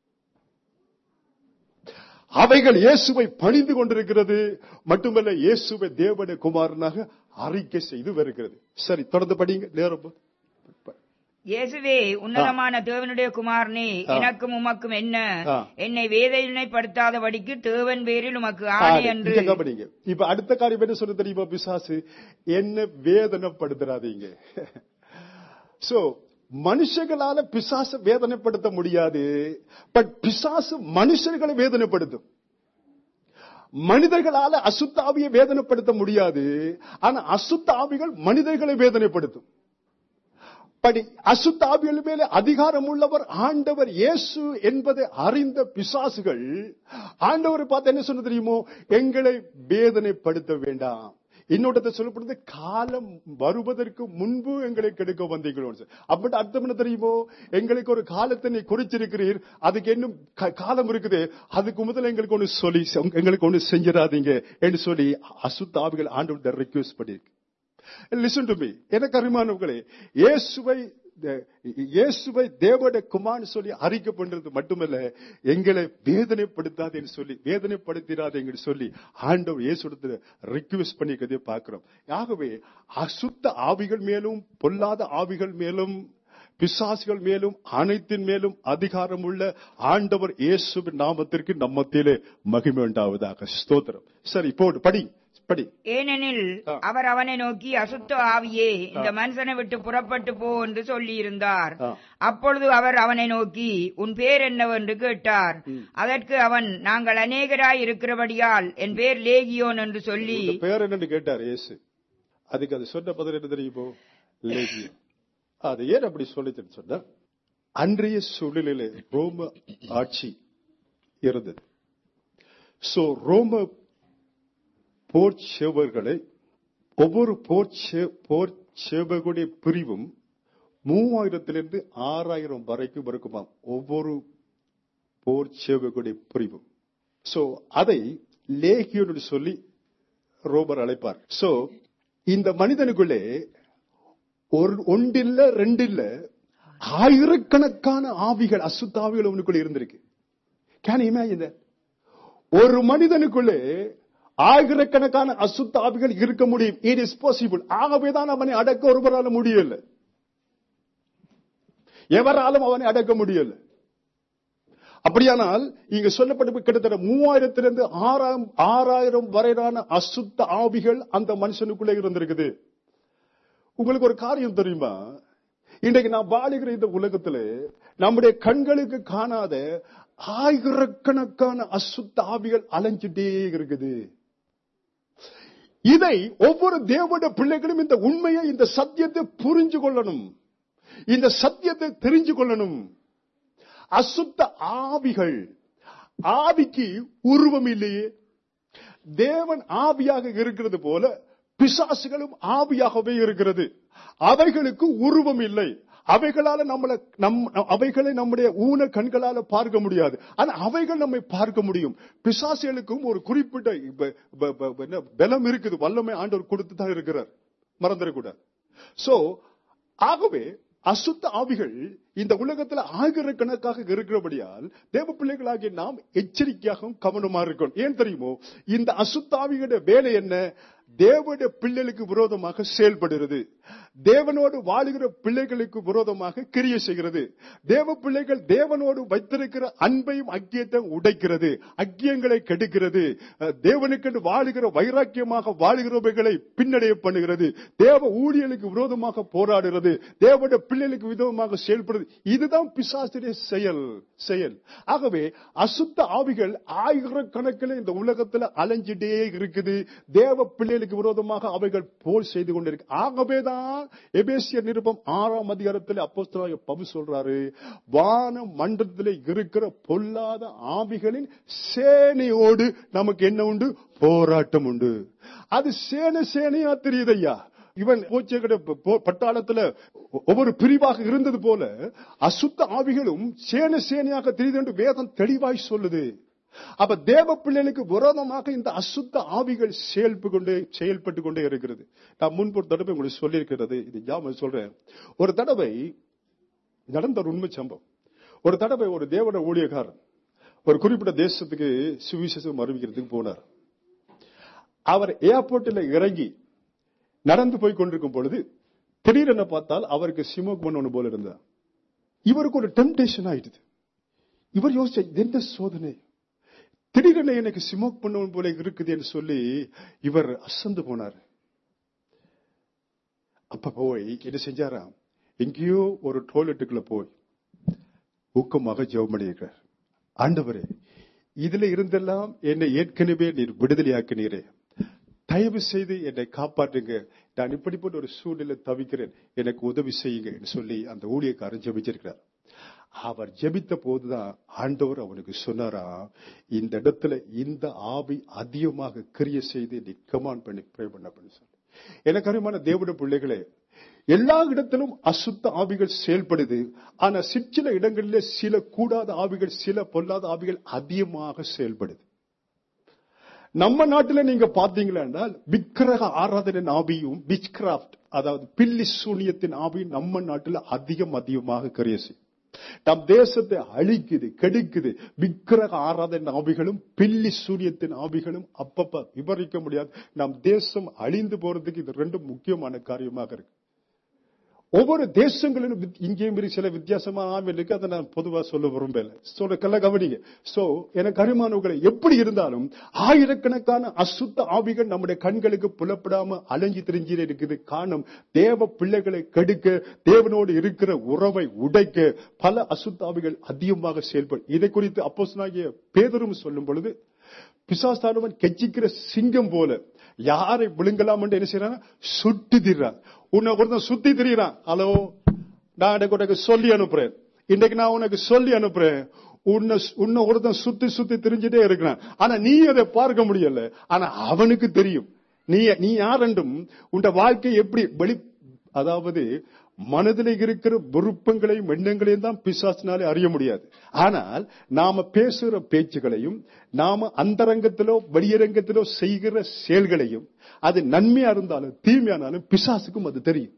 அவைகள் இயேசுவை பணிந்து கொண்டிருக்கிறது மட்டுமல்ல, இயேசுவை தேவனுடைய குமாரனாக அறிக்கை செய்து வருகிறது. சரி, தொடர்ந்து படிங்க. நேரம். இயேசுவே உன்னதமான தேவனுடைய குமாரனே, எனக்கும் உமக்கும் என்ன? என்னை வேதனைப்படுத்தாதபடிக்கு தேவன் பேரில் உமக்கு ஆணை என்று. இப்ப அடுத்த காரியம் என்ன சொல்ல தெரியுமா? பிசாசு என்ன வேதனைப்படுத்தாதீங்க. சோ மனுஷங்களால பிசாசு வேதனைப்படுத்த முடியாது. பட் பிசாசு மனுஷர்களை வேதனைப்படுத்தும். மனிதர்களால அசுத்தாவியை வேதனைப்படுத்த முடியாது. ஆனா அசுத்தாவிகள் மனிதர்களை வேதனைப்படுத்தும். அசுத்தாவிகள் மேலே அதிகாரம் உள்ளவர் ஆண்டவர் இயேசு என்பதை அறிந்த பிசாசுகள் ஆண்டவரை பார்த்து என்ன சொன்ன தெரியுமோ? எங்களை வேதனைப்படுத்த வேண்டாம். இன்னொருத்த சொல்லப்படுது, காலம் வருவதற்கு முன்பு எங்களை கெடுக்க வந்தீங்களோ. அப்படி அர்த்தம் என்ன தெரியுமோ? எங்களுக்கு ஒரு காலத்தை நீ குறிச்சிருக்கிறீர், அதுக்கு இன்னும் காலம் இருக்குது, அதுக்கு முதல்ல எங்களுக்கு ஒண்ணு சொல்லி எங்களுக்கு ஒண்ணு செஞ்சிடாதீங்க என்று சொல்லி அசுத்தாவிகள் ஆண்டவர்கிட்ட ரிக்வெஸ்ட் பண்ணிருக்கு. Listen to me. எனக்கு அருமையானவர்களே, இயேசுவை இயேசுவை தேவனுடைய குமாரன் சொல்லி அறிக்கை பண்றது மட்டுமல்ல, எங்களை வேதனைப்படுத்தாது என்று சொல்லி வேதனைப்படுத்திடாது என்று சொல்லி ஆண்டவர் இயேசுவிடத்தில் ரிக்வெஸ்ட் பண்ணிக்கிறதை பார்க்கிறோம். ஆகவே அசுத்த ஆவிகள் மேலும் பொல்லாத ஆவிகள் மேலும் பிசாசுகள் மேலும் அனைத்தின் மேலும் அதிகாரம் உள்ள ஆண்டவர் இயேசுவின் நாமத்திற்கு நம்மத்திலே மகிமை உண்டாவதாக. ஸ்தோத்திரம். சரி, போடு, படி படி. ஏனெனில் அவர் அவனை நோக்கி, அசுத்த ஆவியே, இந்த மனுஷனை விட்டு புறப்பட்டு போ என்று சொல்லி இருந்தார். அப்பொழுது அவர் அவனை நோக்கி, உன் பேர் என்னவென்று கேட்டார். அதற்கு அவன், நாங்கள் அநேகராய் இருக்கிறபடியால் என் பேர் லேகியோன் என்று சொல்லி. பேர் என்னன்னு கேட்டார் இயேசு. அதுக்கு அது சொன்ன பதில் என்ன தெரியுமோ? லேகியோன். அது ஏன் அப்படி சொல்லிட்டு சொன்ன, அன்றைய சூழ்நிலையில ரோம ஆட்சி இருந்தது. சோ ரோம போர் சேவர்களை ஒவ்வொரு போர் போர் சேவர்களுடைய பிரிவும் மூவாயிரத்திலிருந்து ஆறாயிரம் வரைக்கும் இருக்குமாம். ஒவ்வொரு போர் சேவர்களுடைய பிரிவும். சோ அதை லேகியோன் சொல்லி ரோமர் அழைப்பார். சோ இந்த மனிதனுக்குள்ளே ஒரு ஒன்றில்ல ரெண்டில்ல ஆயிரக்கணக்கான ஆவிகள், அசுத்த ஆவிகள் அவனுக்குள்ள இருந்திருக்கு. Can you imagine that? ஒரு மனிதனுக்குள்ளே ஆயிரக்கணக்கான அசுத்த ஆவிகள் இருக்க முடியும். It is possible. ஆகவேதான் அவனை அடக்க ஒருவரால முடியல, எவராலும் அவனை அடக்க முடியல. அப்படியானால் இங்க சொல்லப்பட்டு கிட்டத்தட்ட மூவாயிரத்திலிருந்து ஆறாயிரம் ஆறாயிரம் வரையிலான அசுத்த ஆவிகள் அந்த மனுஷனுக்குள்ளே இருந்திருக்குது. உங்களுக்கு ஒரு காரியம் தெரியுமா? இன்றைக்கு நான் வாழுகிற இந்த உலகத்துல நம்முடைய கண்களுக்கு காணாத ஆயிரக்கணக்கான அசுத்த ஆவிகள் அலைஞ்சிட்டே இருக்குது. இதை ஒவ்வொரு தேவனுடைய பிள்ளைகளும் இந்த உண்மையை, இந்த சத்தியத்தை புரிஞ்சு கொள்ளணும். இந்த சத்தியத்தை தெரிஞ்சு கொள்ளணும். அசுத்த ஆவிகள், ஆவிக்கு உருவம் இல்லையே. தேவன் ஆவியாக இருக்கிறது போல பிசாசுகளும் ஆவியாகவே இருக்கிறது. அவைகளுக்கு உருவம் இல்லை. அவைகளால நம்மளை நம் அவைகளை நம்முடைய ஊன கண்களால பார்க்க முடியாது. ஆனா அவைகள் நம்மை பார்க்க முடியும். பிசாசுகளுக்கும் ஒரு குறிப்பிட்ட பலம் இருக்குது, வல்லமை ஆண்டவர் கொடுத்து தான் இருக்கிறார், மறந்துடக்கூடாது. சோ ஆகவே அசுத்த ஆவிகள் இந்த உலகத்துல ஆயிரக்கணக்காக இருக்கிறபடியால் தேவ பிள்ளைகளாகிய நாம் எச்சரிக்கையாகவும் கவனமா இருக்கணும். ஏன் தெரியுமோ, இந்த அசுத்த ஆவிகளுடைய வேலை என்ன? தேவனுடைய பிள்ளைகளுக்கு விரோதமாக செயல்படுகிறது. தேவனோடு வாழுகிற பிள்ளைகளுக்கு விரோதமாக கிரியை செய்கிறது. தேவ பிள்ளைகள் தேவனோடு வைத்திருக்கிற அன்பையும் ஐக்கியத்தையும் உடைக்கிறது, ஐக்கியங்களை கெடுக்கிறது. தேவனுக்கு வாழுகிற வைராக்கியமாக வாழுகிறவர்களை பின்னடைய பண்ணுகிறது. தேவ ஊழியர்களுக்கு விரோதமாக போராடுகிறது. தேவனுடைய பிள்ளைகளுக்கு விரோதமாக செயல்படுறது. இதுதான் பிசாசுடைய செயல் செயல் ஆகவே அசுத்த ஆவிகள் ஆயிரக்கணக்கில் இந்த உலகத்தில் அலைஞ்சிட்டே இருக்குது. தேவ பிள்ளைகளுக்கு விரோதமாக அவைகள் போர் செய்து கொண்டிருக்கு. ஆகவேதான் எபேசியர் நிருபம் ஆறாம் அதிகாரத்தில் அப்போஸ்தலனாகிய பவுல் சொல்றாரு, வான மண்டலத்தில் இருக்கிற பொல்லாத ஆவிகளின் சேனையோடு நமக்கு என்ன உண்டு? போராட்டம் உண்டு. அது சேனை சேனையா தெரியுது ஐயா. இவன் பட்டாளத்துல ஒவ்வொரு பிரிவாக இருந்தது போல அசுத்த ஆவிகளும் சேனை சேனையாக தெரியுது என்று வேதம் தெளிவாய் சொல்லுது. அப்ப தேவ பிள்ளைகளுக்கு விரோதமாக இந்த அசுத்த ஆவிகள் செயல்பட்டு கொண்டே செயல்பட்டு கொண்டே இருக்கிறது. நான் முன்பு ஒரு தடவை உங்களுக்கு சொல்லி இருக்கிறது, இது ஞாபகம் சொல்றேன். ஒரு தடவை நடந்த ஒரு உண்மை சம்பவம். ஒரு தடவை ஒரு தேவன ஊழியக்காரன் ஒரு குறிப்பிட்ட தேசத்துக்கு சுவிசேஷம் அறிவிக்கிறதுக்கு போனார். அவர் ஏர்போர்ட்டில் இறங்கி நடந்து போய் கொண்டிருக்கும் பொழுது திடீரென பார்த்தால் அவருக்கு ஸ்மோக் பண்ணணும் போல இருந்தார். இவருக்கு ஒரு டெம்டேஷன் ஆயிடுது. இவர் யோசிச்ச, எந்த சோதனை, திடீரென எனக்கு ஸ்மோக் பண்ணணும் போல இருக்குது என்று சொல்லி இவர் அசந்து போனார். அப்ப போய் என்ன செஞ்சாராம், எங்கேயோ ஒரு டாய்லெட்டுக்குள்ள போய் ஊக்கமாக ஜெபம் பண்ணியிருக்கிறார். ஆண்டவரே, இதுல இருந்தெல்லாம் என்னை ஏற்கனவே நீர் விடுதலையாக்கினீரே, தயவு செய்து என்னை காப்பாற்றுங்க, நான் இப்படிப்பட்ட ஒரு சூழ்நிலை தவிக்கிறேன், எனக்கு உதவி செய்யுங்க என்று சொல்லி அந்த ஊழியக்காரன் ஜெபிச்சிருக்கிறார். அவர் ஜெபித்த போதுதான் ஆண்டவர் அவனுக்கு சொன்னாரா, இந்த இடத்துல இந்த ஆவி அதிகமாக கிரியை செய்து நீ கமாண்ட் பண்ணி ப்ரே பண்ண பண்ணி சொல்லி. எனக்கு அருமையான தேவனுடைய பிள்ளைகளே, எல்லா இடத்திலும் அசுத்த ஆவிகள் செயல்படுது. ஆனா சிற்சில இடங்களிலே சில கூடாத ஆவிகள், சில பொல்லாத ஆவிகள் அதிகமாக செயல்படுது. நம்ம நாட்டில நீங்க பாத்தீங்களா, விக்கிரக ஆராதனை ஆவியும் விச் கிராஃப்ட், அதாவது பில்லி சூனியத்தின் ஆவியும் நம்ம நாட்டில் அதிகம் அதிகமாக கிரியை செய்யும். நம் தேசத்தை அழிக்குது, கெடுக்குது. விக்கிரக ஆராதனை ஆவிகளும் பில்லி சூனியத்தின் ஆவிகளும் அப்பப்ப விவரிக்க முடியாது. நம் தேசம் அழிந்து போறதுக்கு இது ரெண்டும் முக்கியமான காரியமாக இருக்கு. ஒவ்வொரு தேசங்களிலும் இங்கேயும் சில வித்தியாசமான ஆவி இருக்கு, அதை நான் பொதுவா சொல்ல விரும்பல, சொல்ல கல்ல கவனிங்க. சோ எனக்கு அருமானவர்களை, எப்படி இருந்தாலும் ஆயிரக்கணக்கான அசுத்த ஆவிகள் நம்முடைய கண்களுக்கு புலப்படாம அலைஞ்சி திரிஞ்சி இருக்குது. காரணம், தேவ பிள்ளைகளை கெடுக்க, தேவனோடு இருக்கிற உறவை உடைக்க பல அசுத்த ஆவிகள் அதிகமாக செயல்படும். இதை குறித்து அப்போஸ்தலனாகிய பேதுரு சொல்லும் பொழுது, பிசாசானவன் கெச்சிக்கிற சிங்கம் போல யாரை விழுங்கலாம் என்று என்ன செய்யறான், சுட்டி திரிறான். உன்னை ஒருத்தன் சுத்தி திரிகிறான், ஹலோ நான் உனக்கு சொல்லி அனுப்புறேன், இன்னைக்கு நான் உனக்கு சொல்லி அனுப்புறேன், உன்னை உன்னை ஒருத்தன் சுத்தி சுத்தி திரிஞ்சுட்டே இருக்கிறான். ஆனா நீ அதை பார்க்க முடியல, ஆனா அவனுக்கு தெரியும் நீ நீ யாரென்றும் உன் வாழ்க்கை எப்படி வெளி, அதாவது மனதில் இருக்கிற விருப்பங்களையும் எண்ணங்களையும் தான் பிசாசினாலே அறிய முடியாது. ஆனால் நாம பேசுகிற பேச்சுகளையும், நாம அந்தரங்கத்திலோ வெளியரங்கத்திலோ செய்கிற செயல்களையும், அது நன்மையா இருந்தாலும் தீமையானாலும் பிசாசுக்கும் அது தெரியும்.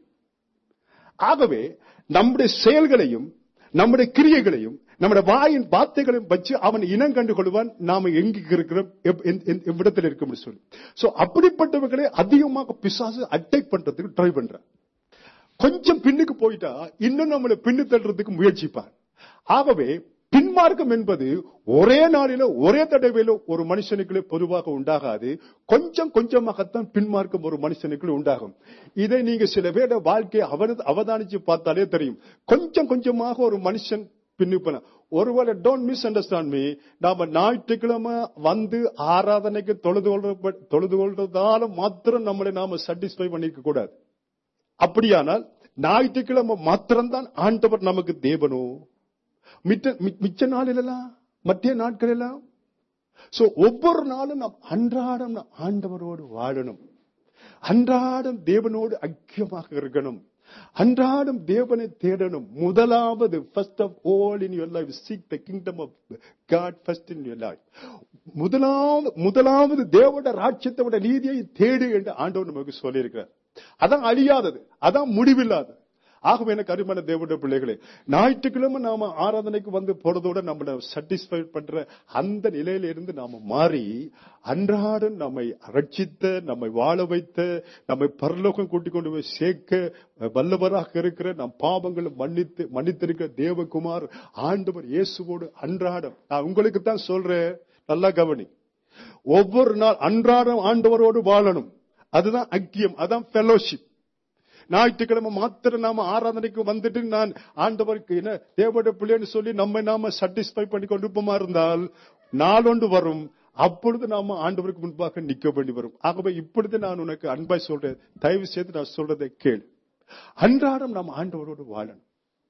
ஆகவே நம்முடைய செயல்களையும் நம்முடைய கிரியைகளையும் நம்முடைய வாயின் வார்த்தைகளையும் வச்சு அவன் இனம் கண்டு கொள்வான், நாம எங்க இருக்கிறோம், எவ்விடத்தில் இருக்க சொல்லி. சோ அப்படிப்பட்டவர்களை அதிகமாக பிசாசு அட்டாக் பண்றதுக்கு ட்ரை பண்றான். கொஞ்சம் பின்னுக்கு போயிட்டா இன்னும் நம்மளை பின்னு தள்ளுறதுக்கு முயற்சிப்பார். ஆகவே பின்மார்க்கம் என்பது ஒரே நாளில ஒரே தடவையில ஒரு மனுஷனுக்குள்ளே பொதுவாக உண்டாகாது. கொஞ்சம் கொஞ்சமாகத்தான் பின்மார்க்கம் ஒரு மனுஷனுக்குள்ள உண்டாகும். இதை நீங்க சில பேர வாழ்க்கையை அவதானிச்சு பார்த்தாலே தெரியும். கொஞ்சம் கொஞ்சமாக ஒரு மனுஷன் பின்னுப்பன. ஒருவேளை டோன்ட் மிஸ் அண்டர்ஸ்டாண்ட் மீ, நாம ஞாயிற்றுக்கிழமை வந்து ஆராதனைக்கு தொழுது கொள்ற தொழுது கொள்றதால மாத்திரம் நம்மளை நாம சாட்டிஸ்ஃபை பண்ணிக்க கூடாது. அப்படியானால் ஞாயிற்றுக்கிழமை மாத்திரம்தான் ஆண்டவர் நமக்கு தேவனோ? மிச்ச மிச்ச நாளிலெல்லாம், மத்திய நாட்கள் எல்லாம். சோ ஒவ்வொரு நாளும் நாம் அன்றாடம் நாம் ஆண்டவரோடு வாழணும். அன்றாடம் தேவனோடு ஐக்கியமாக இருக்கணும். அன்றாடம் தேவனை தேடணும். முதலாவது first of all in your life seek the kingdom of God first in your life. முதலாவது முதலாவது தேவனுடைய ராஜ்யத்தோட நீதியை தேடு என்று ஆண்டவர் நமக்கு சொல்லி இருக்கிறார். அதான் அழியாதது, அதான் முடிவில்லாதது. ஆகவே எனக்கு அருமையான தேவனுடைய பிள்ளைகளே, ஞாயிற்றுக்கிழமை நாம ஆராதனைக்கு வந்து போறதோட நம்மள சாட்டிஸ்ஃபை பண்ற அந்த நிலையில இருந்து நாம மாறி அன்றாடம் நம்மை ரட்சித்த, நம்மை வாழ வைத்த, நம்மை பரலோகம் கூட்டிக் கொண்டு போய் சேர்க்க வல்லவராக இருக்கிற, நம் பாவங்களை மன்னித்து மன்னித்திருக்கிற தேவகுமார் ஆண்டவர் இயேசுவோடு அன்றாடம், நான் உங்களுக்கு தான் சொல்றேன், நல்லா கவனி, ஒவ்வொரு நாள் அன்றாடம் ஆண்டவரோடு வாழணும். அதுதான் ஐக்கியம், அதான் ஃபெலோஷிப். ஞாயிற்றுக்கிழமை மாத்திரம் நாம ஆராதனைக்கு வந்துட்டு நான் ஆண்டவருக்கு என்ன தேவனுடைய பிள்ளைன்னு சொல்லி நம்ம நாம சாட்டிஸ்ஃபை பண்ணி கொண்டிருப்போமா இருந்தால் நாளொன்று வரும், அப்பொழுது நாம ஆண்டவருக்கு முன்பாக நிக்க வேண்டி வரும். ஆகவே இப்பொழுது நான் உனக்கு அன்பாய் சொல்றேன், தயவு செய்து நான் சொல்றதை கேள். அன்றாடம் நாம் ஆண்டவரோடு வாழணும்.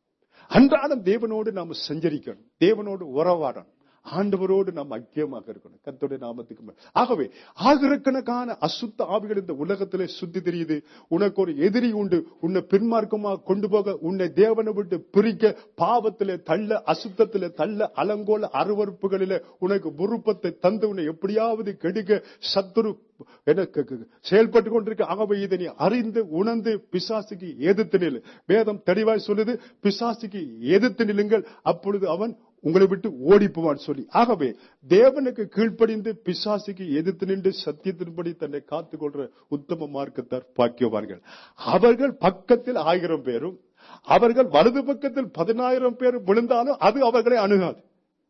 அன்றாடம் தேவனோடு நாம சஞ்சரிக்கணும், தேவனோடு உறவாடணும், ஆண்டவரோடு நாம் ஐக்கியமாக இருக்கணும். கர்த்தருடைய நாமத்துக்கு. ஆகவே ஆயிரக்கணக்கான அசுத்த ஆவிகள் இந்த உலகத்திலே சுத்தி தெரியுது. உனக்கு ஒரு எதிரி உண்டு, உன்னை பின்மார்க்கமாக கொண்டு போக, உன்னை தேவனை விட்டு பிரிக்க, பாவத்திலே தள்ள, அசுத்தத்திலே தள்ள, அலங்கோல அருவறுப்புகளிலே உனக்கு விருப்பத்தை தந்து உன்னை எப்படியாவது கெடுக்க சத்துரு எனக்கு செயல்பட்டு கொண்டிருக்க. ஆகவே இதை நீ அறிந்து உணர்ந்து பிசாசுக்கு எதிர்த்து நில். வேதம் தெளிவாய் சொல்லுது, பிசாசுக்கு எதிர்த்து நில்லுங்கள், அப்பொழுது அவன் உங்களை விட்டு ஓடிப்புவான் சொல்லி. ஆகவே தேவனுக்கு கீழ்ப்படிந்து பிசாசுக்கு எதிர்த்து நின்று சத்தியத்தின்படி தன்னை காத்துக் கொள்ற உத்தம மார்க்கத்தார் பாக்கியவார்கள். அவர்கள் பக்கத்தில் ஆயிரம் பேரும், அவர்கள் வலது பக்கத்தில் பதினாயிரம் பேரும் விழுந்தாலும் அது அவர்களை அணுகாது.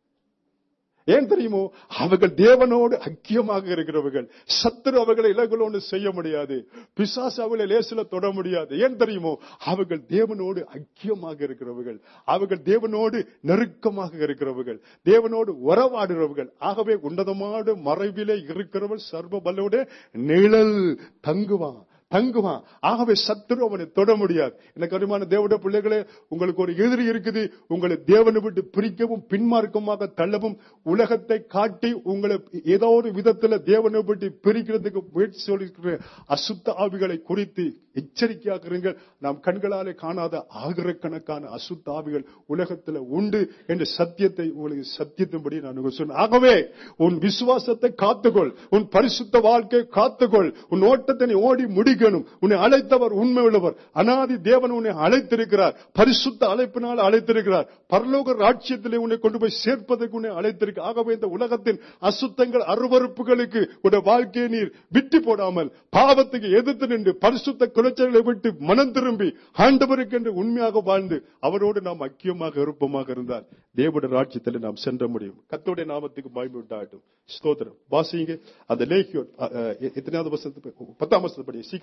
ஏன் தெரியுமோ? அவர்கள் தேவனோடு ஐக்கியமாக இருக்கிறவர்கள். சத்துரு அவர்களை இலகுலோடு செய்ய முடியாது, பிசாசு அவர்களை லேசில தொட முடியாது. ஏன் தெரியுமோ? அவர்கள் தேவனோடு ஐக்கியமாக இருக்கிறவர்கள், அவர்கள் தேவனோடு நெருக்கமாக இருக்கிறவர்கள், தேவனோடு உறவாடுகிறவர்கள். ஆகவே உன்னதமான மறைவிலே இருக்கிறவள் சர்வ வல்லோட நிழல் தங்குவான் தங்குவான். ஆகவே சத்துரு அவனை தொட முடியாது. எனக்கு அருமையான தேவனுடைய பிள்ளைகளே, உங்களுக்கு ஒரு எதிரி இருக்குது. உங்களை தேவனை விட்டு பிரிக்கவும் பின்மார்க்கமாக தள்ளவும் உலகத்தை காட்டி உங்களை ஏதோ ஒரு விதத்துல தேவனை விட்டு பிரிக்கிறதுக்கு முயற்சி சொல்லிருக்கிற அசுத்த ஆவிகளை குறித்து எச்சரிக்கையாக இருங்கள். நாம் கண்களாலே காணாத ஆயிரக்கணக்கான அசுத்த ஆவிகள் உலகத்துல உண்டு என்ற சத்தியத்தை உங்களுக்கு சத்தியத்தின்படி நான் சொன்னேன். ஆகவே உன் விசுவாசத்தை காத்துக்கொள், உன் பரிசுத்த வாழ்க்கை காத்துக்கொள், உன் ஓட்டத்தை ஓடி முடி. உன்னை அழைத்தவர் உண்மை உள்ளவர். அனாதி தேவன் உன்னை அழைத்திருக்கிறார், பரிசுத்த அழைப்பினால் அழைத்திருக்கிறார், பரலோக ராஜ்யத்திலே உன்னை கொண்டு போய் சேர்ப்பதற்கு உன்னை அழைத்திருக்கிறார். ஆகவே இந்த உலகத்தின் அசுத்தங்கள் அருவறுப்புகளுக்கு உடைய வாழ்க்கையை நீர் விட்டு போடாமல் பாவத்துக்கு எதிர்த்து நின்று பரிசுத்த குலைச்சல்களை விட்டு மனம் திரும்பி ஆண்டவருக்கு என்று உண்மையாக வாழ்ந்து அவரோடு நாம் ஐக்கியமாக இருப்பமாக இருந்தால் தேவனுடைய ராஜ்யத்தில் நாம் சென்ற முடியும். கர்த்தருடைய நாமத்துக்கு மகிமை உண்டாகட்டும். ஸ்தோத்திரம். வாசிங்க அந்த லேக்கியோ எத்தனாவது வசனத்து பத்தாம் வசனப்படி சீக்கிரம்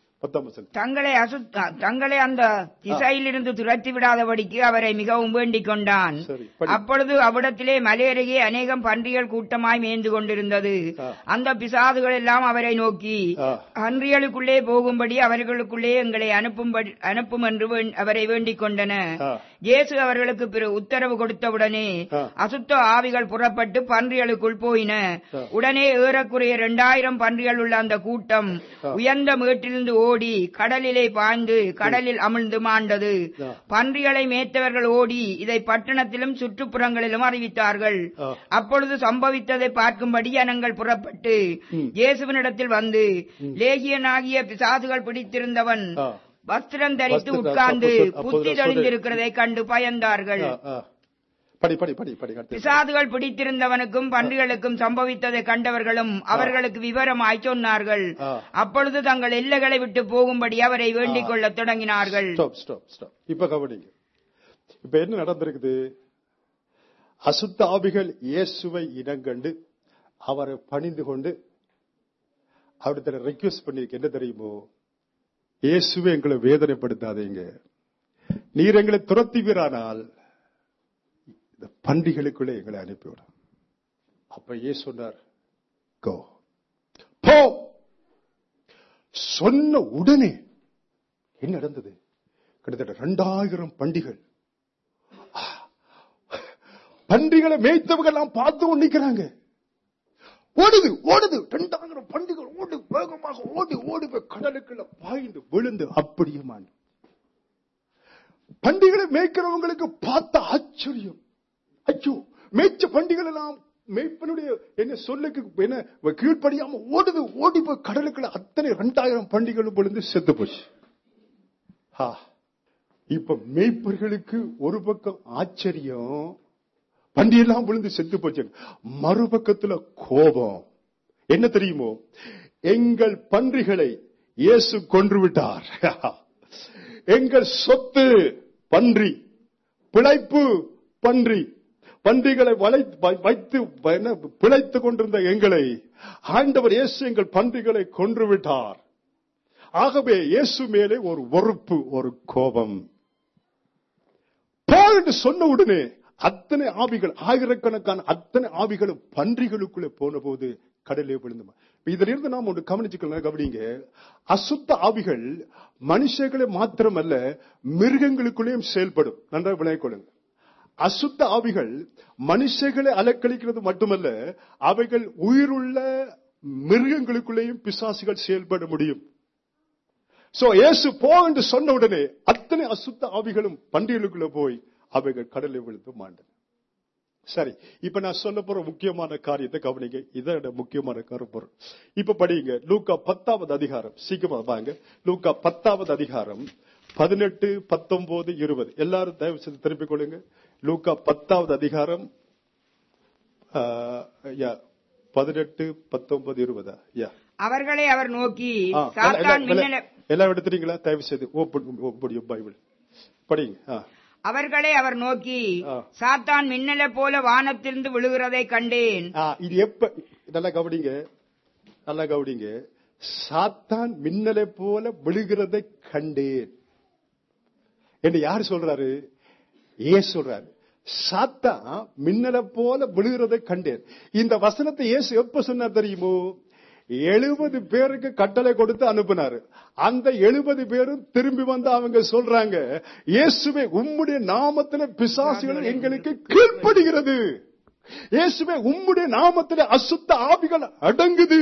தங்களை தங்களை அந்த திசையிலிருந்து துரத்தி விடாதபடிக்கு அவரை மிகவும் வேண்டிக் கொண்டான். அப்பொழுது அவ்விடத்திலே மலையருகே அநேகம் பன்றிகள் கூட்டமாய் மேய்ந்து கொண்டிருந்தது. அந்த பிசாதுகள் எல்லாம் அவரை நோக்கி, பன்றிகளுக்குள்ளே போகும்படி அவர்களுக்குள்ளே எங்களை அனுப்பும்படி அனுப்பும் என்று அவரை வேண்டிக் கொண்டன. இயேசு அவர்களுக்கு பிற உத்தரவு கொடுத்தவுடனே அசுத்த ஆவிகள் புறப்பட்டு பன்றிகளுக்குள் போயின. உடனே ஏறக்குறைய இரண்டாயிரம் பன்றிகள் உள்ள அந்த கூட்டம் உயர்ந்த மேட்டிலிருந்து ஓடி கடலிலே பாய்ந்து கடலில் அமிழ்ந்து மாண்டது. பன்றிகளை மேய்த்தவர்கள் ஓடி இதை பட்டணத்திலும் சுற்றுப்புறங்களிலும் அறிவித்தார்கள். அப்பொழுது சம்பவித்ததை பார்க்கும்படி ஜனங்கள் புறப்பட்டு இயேசுவினிடத்தில் வந்து, லேகியனாகிய பிசாசுகள் பிடித்திருந்தவன் வஸ்திரம் தரித்து உட்கார்ந்து புத்தி தெளிந்திருக்கிறதை கண்டு பயந்தார்கள். பிசாதுகள் பிடித்திருந்தவனுக்கும் பன்றிகளுக்கும் சம்பவித்ததை கண்டவர்களும் அவர்களுக்கு விவரமாய் சொன்னார்கள். அப்பொழுது தங்கள் எல்லைகளை விட்டு போகும்படி அவரை வேண்டிக் கொள்ள தொடங்கினார்கள். இப்ப கவனிங்க, இப்ப என்ன நடந்திருக்குது? அசுத்த ஆவிகள் இயேசுவை இனங்கண்டு அவரை பணிந்து கொண்டு அவர்கிட்ட ரெக்வெஸ்ட் பண்ணிருக்கு. என்ன தெரியுமோ? இயேசுவை எங்களை வேதனைப்படுத்தாதீங்க, நீர் எங்களை துரத்துவீரானால் இந்த பன்றிகளுக்குள்ளே எங்களை அனுப்பிவிடும். அப்ப இயேசு சொன்னார், கோ போ. சொன்ன உடனே என்ன நடந்தது? கிட்டத்தட்ட இரண்டாயிரம் பண்டிகள். பண்டிகளை மேய்த்தவங்க எல்லாம் பார்த்து கொண்டிருக்கிறாங்க. ஓடுது ஓடுது இரண்டாயிரம் பண்டிகள் ஓடு வேகமாக ஓடி ஓடி போய் கடலுக்குள்ள பாய்ந்து விழுந்து அப்படியே மாண்டு. பண்டிகளை மேய்க்கிறவங்களுக்கு பார்த்த ஆச்சரியம். ஐயோ, மேய்ச்ச பண்டிகள் எல்லாம் மேய்ப்பனுடைய என்ன சொல்லுக்கு என்ன கீழ்ப்படியாம ஓடுது ஓடி போய் கடலுக்குள்ள அத்தனை இரண்டாயிரம் பண்டிகளும் விழுந்து செத்து போச்சு. இப்ப மேய்ப்பர்களுக்கு ஒரு பக்கம் ஆச்சரியம், பண்டியெல்லாம் விழுந்து செத்து போச்சு. மறுபக்கத்துல கோபம். என்ன தெரியுமோ, எங்கள் பன்றிகளை இயேசு கொன்று விட்டார். எங்கள் சொத்து பன்றி, பிழைப்பு பன்றி, பன்றிகளை வைத்து பிழைத்துக் கொண்டிருந்த எங்களை ஆண்டவர் இயேசு எங்கள் பன்றிகளை கொன்று விட்டார். ஆகவே இயேசு மேலே ஒரு வெறுப்பு, ஒரு கோபம். போல் என்று சொன்ன உடனே அத்தனை ஆவிகள், ஆயிரக்கணக்கான அத்தனை ஆவிகளும் பன்றிகளுக்குள்ளே போன போது கடலே விழுந்து. இதுல இருந்து நாம் ஒன்று கவனிச்சுக்கலாம். கவனிங்க, அசுத்த ஆவிகள் மனுஷர்களை மாத்திரமல்ல மிருகங்களுக்குள்ளேயும் செயல்படும். நன்றாக விளங்கிக் கொள்ளுங்க. அசுத்த ஆவிகள் மனுஷர்களை அலக்களிக்கிறது மட்டுமல்ல, அவைகள் உயிருள்ள மிருகங்களுக்குள்ளேயும் பிசாசுகள் செயல்பட முடியும். சோ இயேசு போ என்று சொன்ன உடனே அத்தனை அசுத்த ஆவிகளும் பன்றிகளுக்குள்ள போய் அவைகள் கடலை விழுந்து மாண்டன. சரி, இப்ப நான் சொல்ல போற முக்கியமான காரியத்தை கவனிங்க. இதான் முக்கியமான கருப்பொருள். இப்ப படிங்க லூக்கா பத்தாவது அதிகாரம். சீக்கிரமா வாங்க. லூக்கா பத்தாவது அதிகாரம் பதினெட்டு பத்தொன்பது இருபது. எல்லாரும் தயவு செய்து திருப்பிக் கொள்ளுங்க. லூக்கா பத்தாவது அதிகாரம் பதினெட்டு பத்தொன்பது இருபதா? அவர்களை அவர் நோக்கி, எல்லாம் எடுத்துறீங்களா? தயவு செய்து பைபிள் படிங்க. அவர்களை அவர் நோக்கி, சாத்தான் மின்னலை போல வானத்திலிருந்து விழுகிறதை கண்டேன். இது எப்ப? நல்லா கவனிங்க, நல்லா கவனிங்க. சாத்தான் மின்னலை போல விழுகிறதை கண்டேன் என்று யார் சொல்றாரு? இயேசு சொல்றாரு. சாத்தான் மின்னலை போல விழுகிறதை கண்டேன். இந்த வசனத்தை இயேசு எப்ப சொன்னார் தெரியுமோ? எழுபது பேருக்கு கட்டளை கொடுத்து அனுப்பினாரு. அந்த எழுபது பேரும் திரும்பி வந்து அவங்க சொல்றாங்க, இயேசுவே உம்முடைய நாமத்திலே பிசாசுகள் எங்களுக்கு கீழ்ப்படுகிறது. இயேசுவே உம்முடைய நாமத்திலே அசுத்த ஆவிகள் அடங்குது.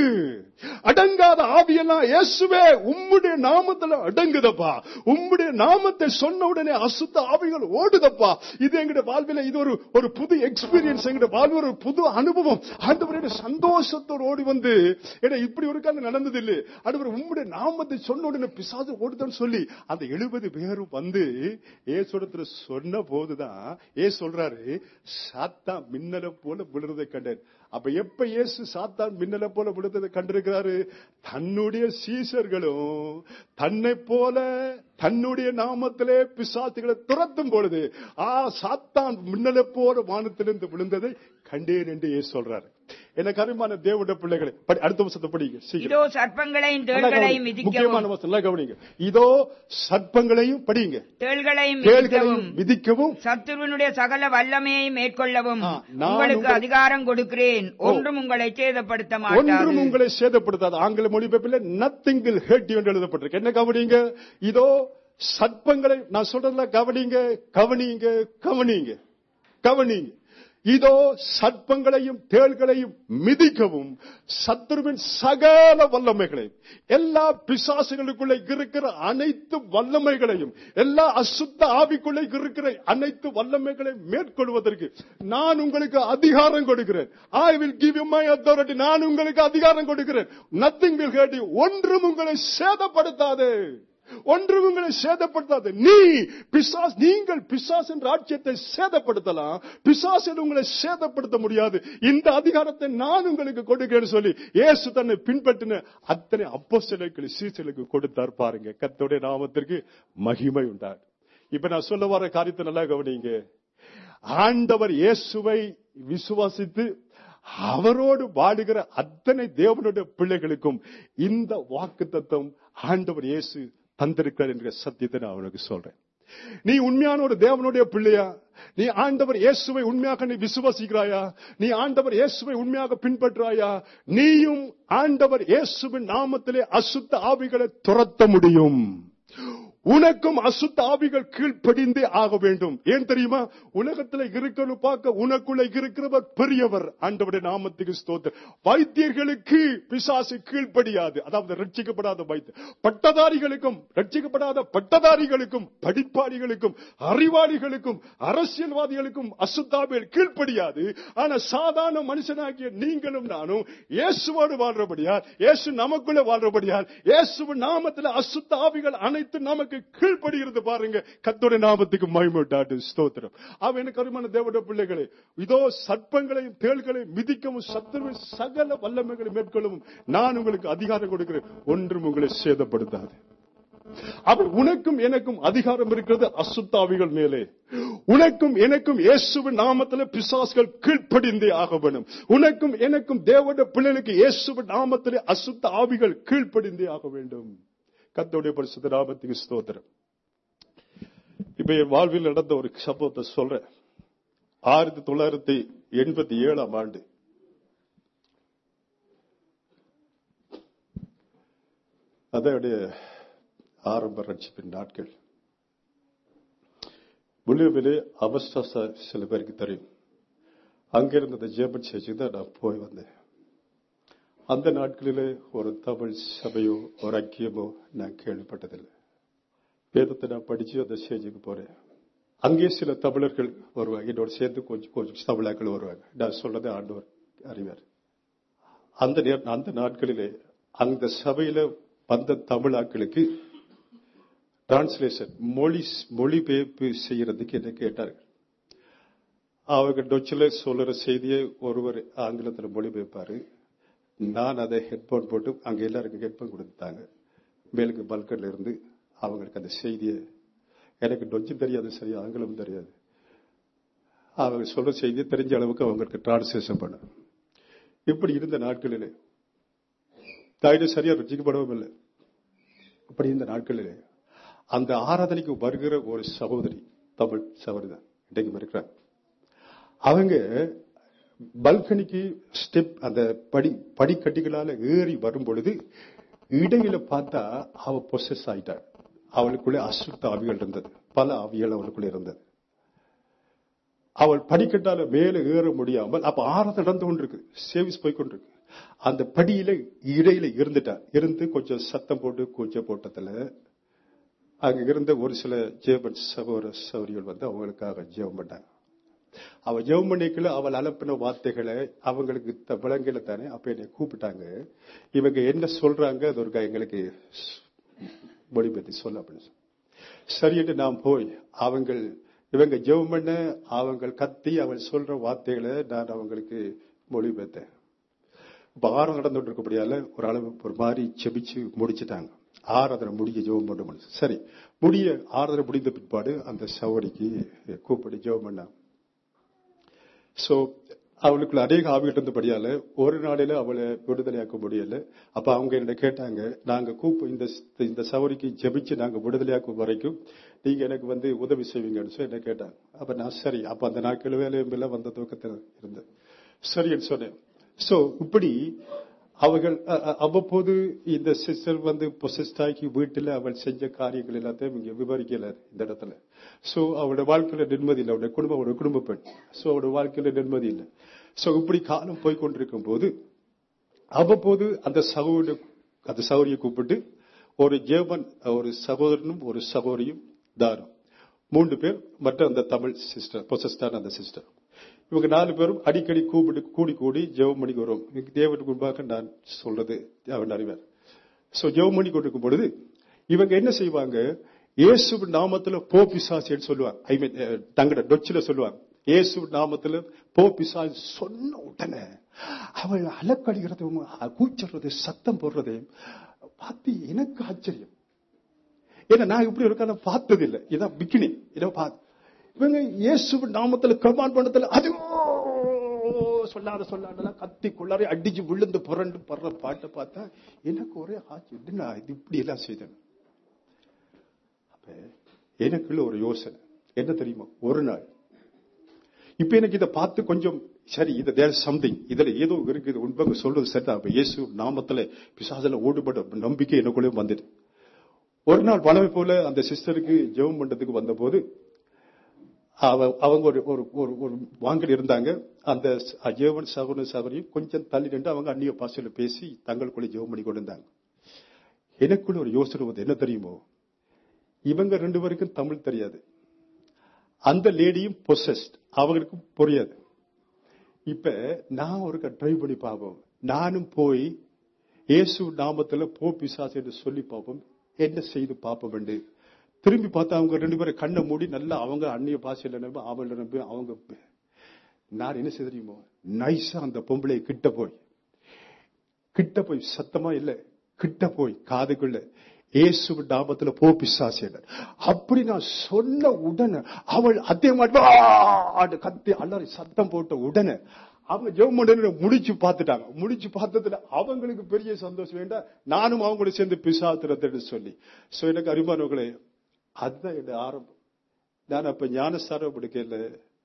அடங்காத ஆவியெல்லாம் இயேசுவே உம்முடைய நாமத்துல அடங்குதப்பா. உம்முடைய நாமத்தை சொன்ன உடனே அசுத்த ஆவிகள் ஓடுதப்பா. இது எங்களுடைய வாழ்வில் இது ஒரு ஒரு புது எக்ஸ்பீரியன்ஸ், எங்களுடைய வாழ்வில் ஒரு புது அனுபவம். ஆண்டவருடைய சந்தோஷத்தோடு ஓடி வந்து, ஏன்னா இப்படி ஒரு காலம் நடந்தது இல்லை. ஆண்டவர் உம்முடைய நாமத்தை சொன்ன உடனே பிசாசு ஓடுதுன்னு சொல்லி அந்த எழுபது பேரும் வந்து ஏசுடத்துல சொன்ன போதுதான் ஏசு சொல்றாரு, சாத்தா மின்னல போல விழுறதை கண்டேன். அப்ப எப்ப இயேசு சாத்தான் மின்னலை போல விழுந்ததை கண்டிருக்கிறாரு? தன்னுடைய சீசர்களும் தன்னை போல தன்னுடைய நாமத்திலே பிசாசுகளை துரத்தும் பொழுது ஆ சாத்தான் மின்னலை போல வானத்திலிருந்து விழுந்ததை கண்டேன் என்று இயேசு சொல்றாரு. எனக்கு அருமையான தேவனுடைய பிள்ளைகளை, அடுத்த வசனத்தை படிங்க. இதோ சர்ப்பங்களையும் தேள்களையும் முக்கியமான வசனம் கவனிங்க. இதோ சர்ப்பங்களையும் படிங்க, தேள்களையும் மிதிக்கவும் சத்துருவினுடைய சகல வல்லமையையும் மேற்கொள்ளவும் உங்களுக்கு அதிகாரம் கொடுக்கிறேன். ஒன்றும் உங்களை சேதப்படுத்த மாட்டாது. ஒன்றும் உங்களை சேதப்படுத்தாது. ஆங்கில மொழிபெயர்ப்பில் nothing will hurt you என்று எழுதப்பட்டிருக்கு. என்ன கவனிங்க? இதோ சர்ப்பங்களை, நான் சொல்றதுல கவனிங்க, கவனிங்க, கவனிங்க, கவனிங்க. இதோ சர்ப்பங்களையும் தேள்களையும் மிதிக்கவும் சத்துருவின் சகல வல்லமைகளையும், எல்லா பிசாசுகளுக்குள்ளே இருக்கிற அனைத்து வல்லமைகளையும், எல்லா அசுத்த ஆவிக்குள்ளே இருக்கிற அனைத்து வல்லமைகளையும் மேற்கொள்வதற்கு நான் உங்களுக்கு அதிகாரம் கொடுக்கிறேன். I will give you my authority. நான் உங்களுக்கு அதிகாரம் கொடுக்கிறேன். Nothing will hurt you. ஒன்றும் உங்களை சேதப்படுத்தாது. ஒன்று உங்களை சேதப்படுத்தாது. நீ பிசாஸ், நீங்கள் பிசாசின் ராஜ்யத்தை சேதப்படுத்தலாம், பிசாசில் உங்களை சேதப்படுத்த முடியாது. இந்த அதிகாரத்தை நான் உங்களுக்கு கொடுக்கிறேன்னு சொல்லி இயேசு தன்னை பின்பற்றின அத்தனை அப்போஸ்தலர்கள் சீசர்களுக்கு கொடுத்தார். பாருங்க, கர்த்தருடைய நாமத்திற்கு மகிமை உண்டார். இப்ப நான் சொல்ல வர காரியத்தை நல்லா கவனிங்க. ஆண்டவர் இயேசுவை விசுவாசித்து அவரோடு வாடுகிற அத்தனை தேவனுடைய பிள்ளைகளுக்கும் இந்த வாக்குத்தத்தம் ஆண்டவர் இயேசு தந்திருக்கிறார் என்ற சத்தியத்தை நான் அவனுக்கு சொல்றேன். நீ உண்மையான ஒரு தேவனுடைய பிள்ளையா? நீ ஆண்டவர் இயேசுவை உண்மையாக நீ விசுவாசிக்கிறாயா? நீ ஆண்டவர் இயேசுவை உண்மையாக பின்பற்றாயா? நீயும் ஆண்டவர் இயேசுவின் நாமத்திலே அசுத்த ஆவிகளை துரத்த முடியும். உனக்கும் அசுத்த ஆவிகள் கீழ்ப்படிந்தே ஆக வேண்டும். ஏன் தெரியுமா? உலகத்துல இருக்கிற பார்க்க உனக்குள்ள இருக்கிறவர் பெரியவர். ஆண்டவருடைய நாமத்துக்கு ஸ்தோத்திரம். வைத்தியர்களுக்கு பிசாசு கீழ்ப்படியாது. அதாவது ரட்சிக்கப்படாத வைத்தியர். பட்டதாரிகளுக்கும் ரட்சிக்கப்படாத பட்டதாரிகளுக்கும் படிப்பாளிகளுக்கும் அறிவாளிகளுக்கும் அரசியல்வாதிகளுக்கும் அசுத்தாவிகள் கீழ்ப்படியாது. ஆனா சாதாரண மனுஷனாகிய நீங்களும் நானும் இயேசுவோடு வாழ்றபடியால், இயேசு நமக்குள்ள வாழ்றபடியால், இயேசுவின் நாமத்தில் அசுத்த ஆவிகள் அனைத்து நமக்கு கீழ்ப்படுகிறது. பாருங்க, கர்த்தருடைய நாமத்துக்கு மகிமை உண்டாகட்டும். ஸ்தோத்திரம். அவன் கருமான தேவனுடைய பிள்ளைகளே, இதோ சர்ப்பங்களையும் தேள்களையும் மிதிக்கவும் சத்துருவின் சகல வல்லமைகளை மேற்கொள்ளவும் நான் உங்களுக்கு அதிகாரம் கொடுக்கிறேன், ஒன்றும் உங்களை சேதப்படுத்தாது. அவர் உனக்கும் எனக்கும் அதிகாரம் இருக்கிறது அசுத்த ஆவிகள் மேலே. உனக்கும் எனக்கும் இயேசுவின் நாமத்தில் பிசாசுகள் கீழ்ப்படிந்தே ஆக வேண்டும். உனக்கும் எனக்கும் தேவனுடைய பிள்ளைகளுக்கு இயேசுவின் நாமத்தில் அசுத்த ஆவிகள் கீழ்ப்படிந்தே ஆக வேண்டும். கர்த்தருடைய பரிசுத்த நாமத்துக்கு ஸ்தோத்திரம். இப்ப என் வாழ்வில் நடந்த ஒரு சம்பவத்தை சொல்றேன். ஆயிரத்தி தொள்ளாயிரத்தி எண்பத்தி ஏழாம் ஆண்டு அதனுடைய ஆரம்ப ரட்சிப்பின் நாட்கள். முழுவிலே அவஸ்தா சில பேருக்கு தெரியும். அங்கிருந்த ஜெபம் சேர்ச்சி தான் நான் போய் வந்தேன். அந்த நாட்களிலே ஒரு தமிழ் சபையோ ஒரு ஐக்கியமோ நான் கேள்விப்பட்டதில்லை. வேதத்தை நான் படிச்சு அந்த ஸ்டேஜுக்கு போறேன். அங்கே சில தமிழர்கள் வருவாங்க, என்னோட சேர்த்து கொஞ்சம் கொஞ்சம் தமிழாக்கள் வருவாங்க. நான் சொல்றதை ஆண்டவர் அறிவார். அந்த அந்த நாட்களிலே அந்த சபையில வந்த தமிழாக்களுக்கு டிரான்ஸ்லேஷன் மொழி மொழிபெயர்ப்பு செய்யறதுக்கு என்ன கேட்டார்கள். அவங்க டொச்சில சொல்லுற செய்தியை ஒருவர் ஆங்கிலத்தில் மொழிபெயர்ப்பாரு. நான் அதை ஹெட்போன் போட்டு அங்க எல்லாருக்கும் ஹெட்போன் கொடுத்தாங்க. மேலுக்கு பல்கன்ல இருந்து அவங்களுக்கு அந்த செய்தியை, எனக்கு டொச்சும் தெரியாது, சரியா ஆங்கிலம் தெரியாது, அவங்க சொல்ற செய்தியை தெரிஞ்ச அளவுக்கு அவங்களுக்கு டிரான்ஸ்லேஷன் பண்ண. இப்படி இருந்த நாட்களிலே தாயிட சரியா ரசிக்கப்படவும் இல்லை. இப்படி இருந்த நாட்களிலே அந்த ஆராதனைக்கு வருகிற ஒரு சகோதரி, தமிழ் சகோதரி தான் இன்றைக்கு இருக்கிறார். அவங்க பல்கனிக்கு ஸ்டெப் அந்த படி படிக்கட்டிகளால ஏறி வரும் பொழுது இடையில பார்த்தா அவ பொசஸ் ஆயிட்டாள். அவளுக்குள்ளே அசுத்த ஆவிகள் இருந்தது, பல ஆவிகள் அவளுக்குள்ளே இருந்தது. அவள் படிக்கட்டால மேல ஏற முடியாமல், அப்ப ஆறாவது நடந்து கொண்டிருக்கு, சேவிஸ் போய்கொண்டிருக்கு. அந்த படியில இடையில இருந்துட்டா. இருந்து கொஞ்சம் சத்தம் போட்டு கூச்ச போட்டதுல அங்க இருந்த ஒரு சில ஜெபன் சகோதர சௌரிகள் வந்து அவங்களுக்காக ஜெபம் பண்ணாங்க. அவ ஜெபம் பண்ணிக்கல, அவள் அலப்பின வார்த்தைகளை அவங்களுக்கு விளங்கல தானே. அப்ப என்னை கூப்பிட்டாங்க, இவங்க என்ன சொல்றாங்க அது ஒரு எங்களுக்கு மொழிபெயர்த்து சொல்ல அப்படின்னு. சரிட்டு நான் போய் அவங்க இவங்க ஜெபம் பண்ண அவங்க கத்தி அவள் சொல்ற வார்த்தைகளை நான் அவங்களுக்கு மொழிபெயர்த்தேன். இப்ப ஆறாம் நடந்துட்டு இருக்கபடியால ஒரு அளவு ஒரு மாதிரி செபிச்சு முடிச்சுட்டாங்க. ஆராதனை முடிய ஜெபம் பண்ண முடியும். சரி, முடிய ஆராதனை முடிந்த பிற்பாடு அந்த சவடிக்கு கூப்பிட்டு ஜெபம் பண்ணாங்க. சோ அவளுக்குள்ள அநேக ஆவிட்டு இருந்தபடியால ஒரு நாளில அவளை விடுதலையாக்க முடியல. அப்ப அவங்க என்ன கேட்டாங்க, நாங்க கூப்பு இந்த இந்த சவரிக்கு ஜெபிச்சு நாங்க விடுதலையாக்கும் வரைக்கும் நீங்க எனக்கு வந்து உதவி செய்வீங்கன்னு சொல்லி என்ன கேட்டாங்க. அப்ப நான் சரி, அப்ப அந்த நாட்கள் வேலையும் வந்த துவக்கத்தில் இருந்தேன். சரின்னு சொன்னேன். சோ இப்படி அவர்கள் அவ்வப்போது இந்த சிஸ்டர் வந்து பொசிஸ்டாக்கி வீட்டுல அவள் செஞ்ச காரியங்கள் எல்லாத்தையும் இங்க விவரிக்கல இந்த இடத்துல. சோ அவளோட வாழ்க்கையில நிம்மதி இல்லை, அவருடைய குடும்பம் அவருடைய குடும்ப பெண். சோ அவருடைய வாழ்க்கையில நிம்மதி இல்லை. சோ இப்படி காலம் போய்கொண்டிருக்கும் போது அவ்வப்போது அந்த சகோதர அந்த சகோதரியை கூப்பிட்டு ஒரு ஜேவன் ஒரு சகோதரனும் ஒரு சகோதரியும் தாரும் மூன்று பேர் மற்ற அந்த தமிழ் சிஸ்டர் பொசிஸ்டான அந்த சிஸ்டர், இவங்க நாலு பேரும் அடிக்கடி கூப்பிட்டு கூடி கூடி ஜெபம் பண்ணி வரும். தேவனுக்கு முன்பாக நான் சொல்றது அவன் அறிவார். சோ ஜெபம் பண்ணி கொண்டிருக்கும் பொழுது இவங்க என்ன செய்வாங்க, இயேசு நாமத்துல போ பிசாசுன்னு சொல்லுவாங்க. ஐ மீன் தங்கட டொச்சில சொல்லுவாங்க, இயேசு நாமத்துல போ பிசாசு சொன்ன உடனே அவள் அலக்கடிக்கிறது, கூச்சறது, சத்தம் போடுறது பார்த்து எனக்கு ஆச்சரியம். ஏன்னா நான் இப்படி ஒரு காலம் பார்த்தது இல்லை. இதான் பிகினிங். இதை பார்த்து இவங்க இயேசு நாமத்துல கமாண்ட் பண்ணத்துல அது சொல்லாத சொல்லாத கத்தி கொள்ளார அடிச்சு விழுந்து புரண்டு படுற பாட்டை பார்த்தா எனக்கு ஒரே ஆச்சரியம், நான் இது இப்படி எல்லாம் செய்தேன். அப்ப எனக்குள்ள ஒரு யோசனை என்ன தெரியுமா, ஒரு நாள் இப்ப எனக்கு இதை பார்த்து கொஞ்சம் சரி, இது தேர் சம்திங், இதுல ஏதோ இருக்குது, உண்மைங்க சொல்றது சரிதான். அப்ப இயேசு நாமத்துல பிசாசுல ஓடுபட நம்பிக்கை எனக்குள்ளே வந்துட்டு ஒரு நாள் வளமை போல அந்த சிஸ்டருக்கு ஜெபம் பண்றதுக்கு வந்த போது அவங்க ஒரு ஒரு வாங்கல் இருந்தாங்க. அந்த ஜெவன் சகோதர சகோதரியும் கொஞ்சம் தள்ளி நின்று அவங்க அந்நிய பாஷையில பேசி தங்களுக்குள்ள ஜெபம் பண்ணி கொண்டிருந்தாங்க. எனக்குள்ள ஒரு யோசனை வந்து என்ன தெரியுமோ, இவங்க ரெண்டு பேருக்கும் தமிழ் தெரியாது, அந்த லேடியும் பொசஸ்ட், அவங்களுக்கும் புரியாது. இப்ப நான் ஒரு ட்ரை பண்ணி பார்ப்போம், நானும் போய் இயேசு நாமத்துல போ பிசாசு என்று சொல்லி பார்ப்போம், என்ன செய்து பார்ப்போம் என்று திரும்பி பார்த்தா அவங்க ரெண்டு பேரும் கண்ணை மூடி நல்லா அவங்க அந்நிய பாஷையில நம்ப அவங்கள நம்ப அவங்க. நான் என்ன செய்ய தெரியுமோ, நைஸா அந்த பொம்பளை கிட்ட போய் கிட்ட போய் சத்தமா இல்ல கிட்ட போய் காதுக்குள்ள இயேசு நாமத்துல போ பிசாசு. அப்படி நான் சொன்ன உடனே அவள் அதே மாதிரி கத்தி அல்லாரி சத்தம் போட்ட உடனே அவங்க ஜெபம் முடிச்சு பார்த்துட்டாங்க. முடிச்சு பார்த்ததுல அவங்களுக்கு பெரிய சந்தோஷம் வேண்டாம், நானும் அவங்களோட சேர்ந்து பிசாத்திரத்தை சொல்லி. சோ எனக்கு அருமானவர்களே, அதுதான் என் ஆரம்பம். நான் அப்ப ஞானஸ்தானம் படிக்கல,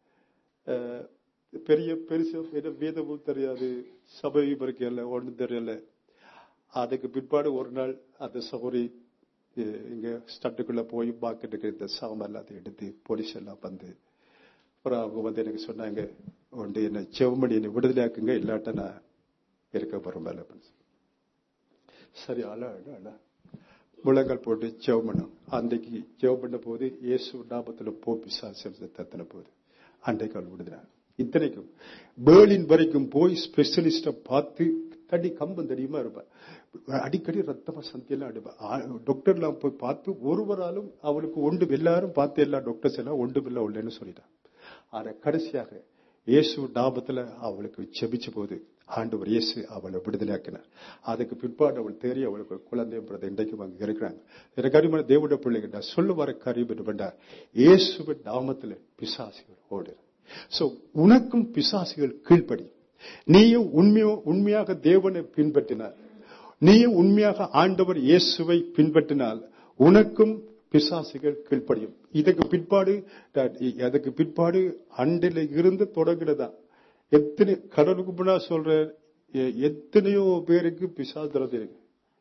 பெரிய பெருசு வேதமும் தெரியாது, சபை படிக்கல, ஒன்றும் தெரியல. அதுக்கு பிற்பாடு ஒரு நாள் அந்த சகோரி இங்க ஸ்டட்டுக்குள்ள போய் பாக்கெட்டுக்கு இந்த சாமான் எல்லாத்தையும் எடுத்து போலீஸ் எல்லாம் வந்து அப்புறம் அவங்க வந்து எனக்கு சொன்னாங்க, ஒன்று என்ன செவமணி என்னை விடுதலையாக்குங்க, இல்லாட்ட நான் இருக்க போறேன் மேல. சரி அழ அழ அழ முழங்கால் போட்டு ஜெபம் பண்ணோம். அன்றைக்கு ஜெபம் பண்ண போது இயேசு நாமத்துல போ பிசாசு தத்தின போது அன்றைக்கு அவள் விடுதலை. இத்தனைக்கும் பேர்லின் வரைக்கும் போய் ஸ்பெஷலிஸ்ட பார்த்து தடி கம்பம் தெரியுமா இருப்பேன், அடிக்கடி ரத்தமா சந்தியெல்லாம் அடிப்பேன். டாக்டர் எல்லாம் போய் பார்த்து ஒருவராலும் அவளுக்கு ஒன்று எல்லாரும் பார்த்து எல்லா டாக்டர்ஸ் எல்லாம் ஒன்று இல்லை உள்ளேன்னு சொல்லிட்டான். ஆனா கடைசியாக இயேசு நாமத்துல அவளுக்கு செபிச்ச போது ஆண்டவர் இயேசு அவளை விடுதலையாக்கினார். அதுக்கு பிற்பாடு அவள் தேறி அவளுக்கு குழந்தை இன்றைக்கு அங்க இருக்கிறாங்க. எனக்கு அறிமுறை தேவனுடைய பிள்ளைங்க சொல்ல வர காரியம் என்று வேண்டாம், இயேசுவின் நாமத்துல பிசாசுகள் ஓடு. சோ உனக்கும் பிசாசுகள் கீழ்ப்படி, நீயும் உண்மையோ உண்மையாக தேவனை பின்பற்றினார், நீயும் உண்மையாக ஆண்டவர் இயேசுவை பின்பற்றினால் உனக்கும் பிசாசுகள் கீழ்ப்படியும். இதுக்கு பிற்பாடு அதுக்கு பிற்பாடு அண்டில இருந்து தொடங்கினதா எத்தனை கடலுக்கு முன்னா சொல்ற எத்தனையோ பேருக்கு பிசாசுறது இருக்கு.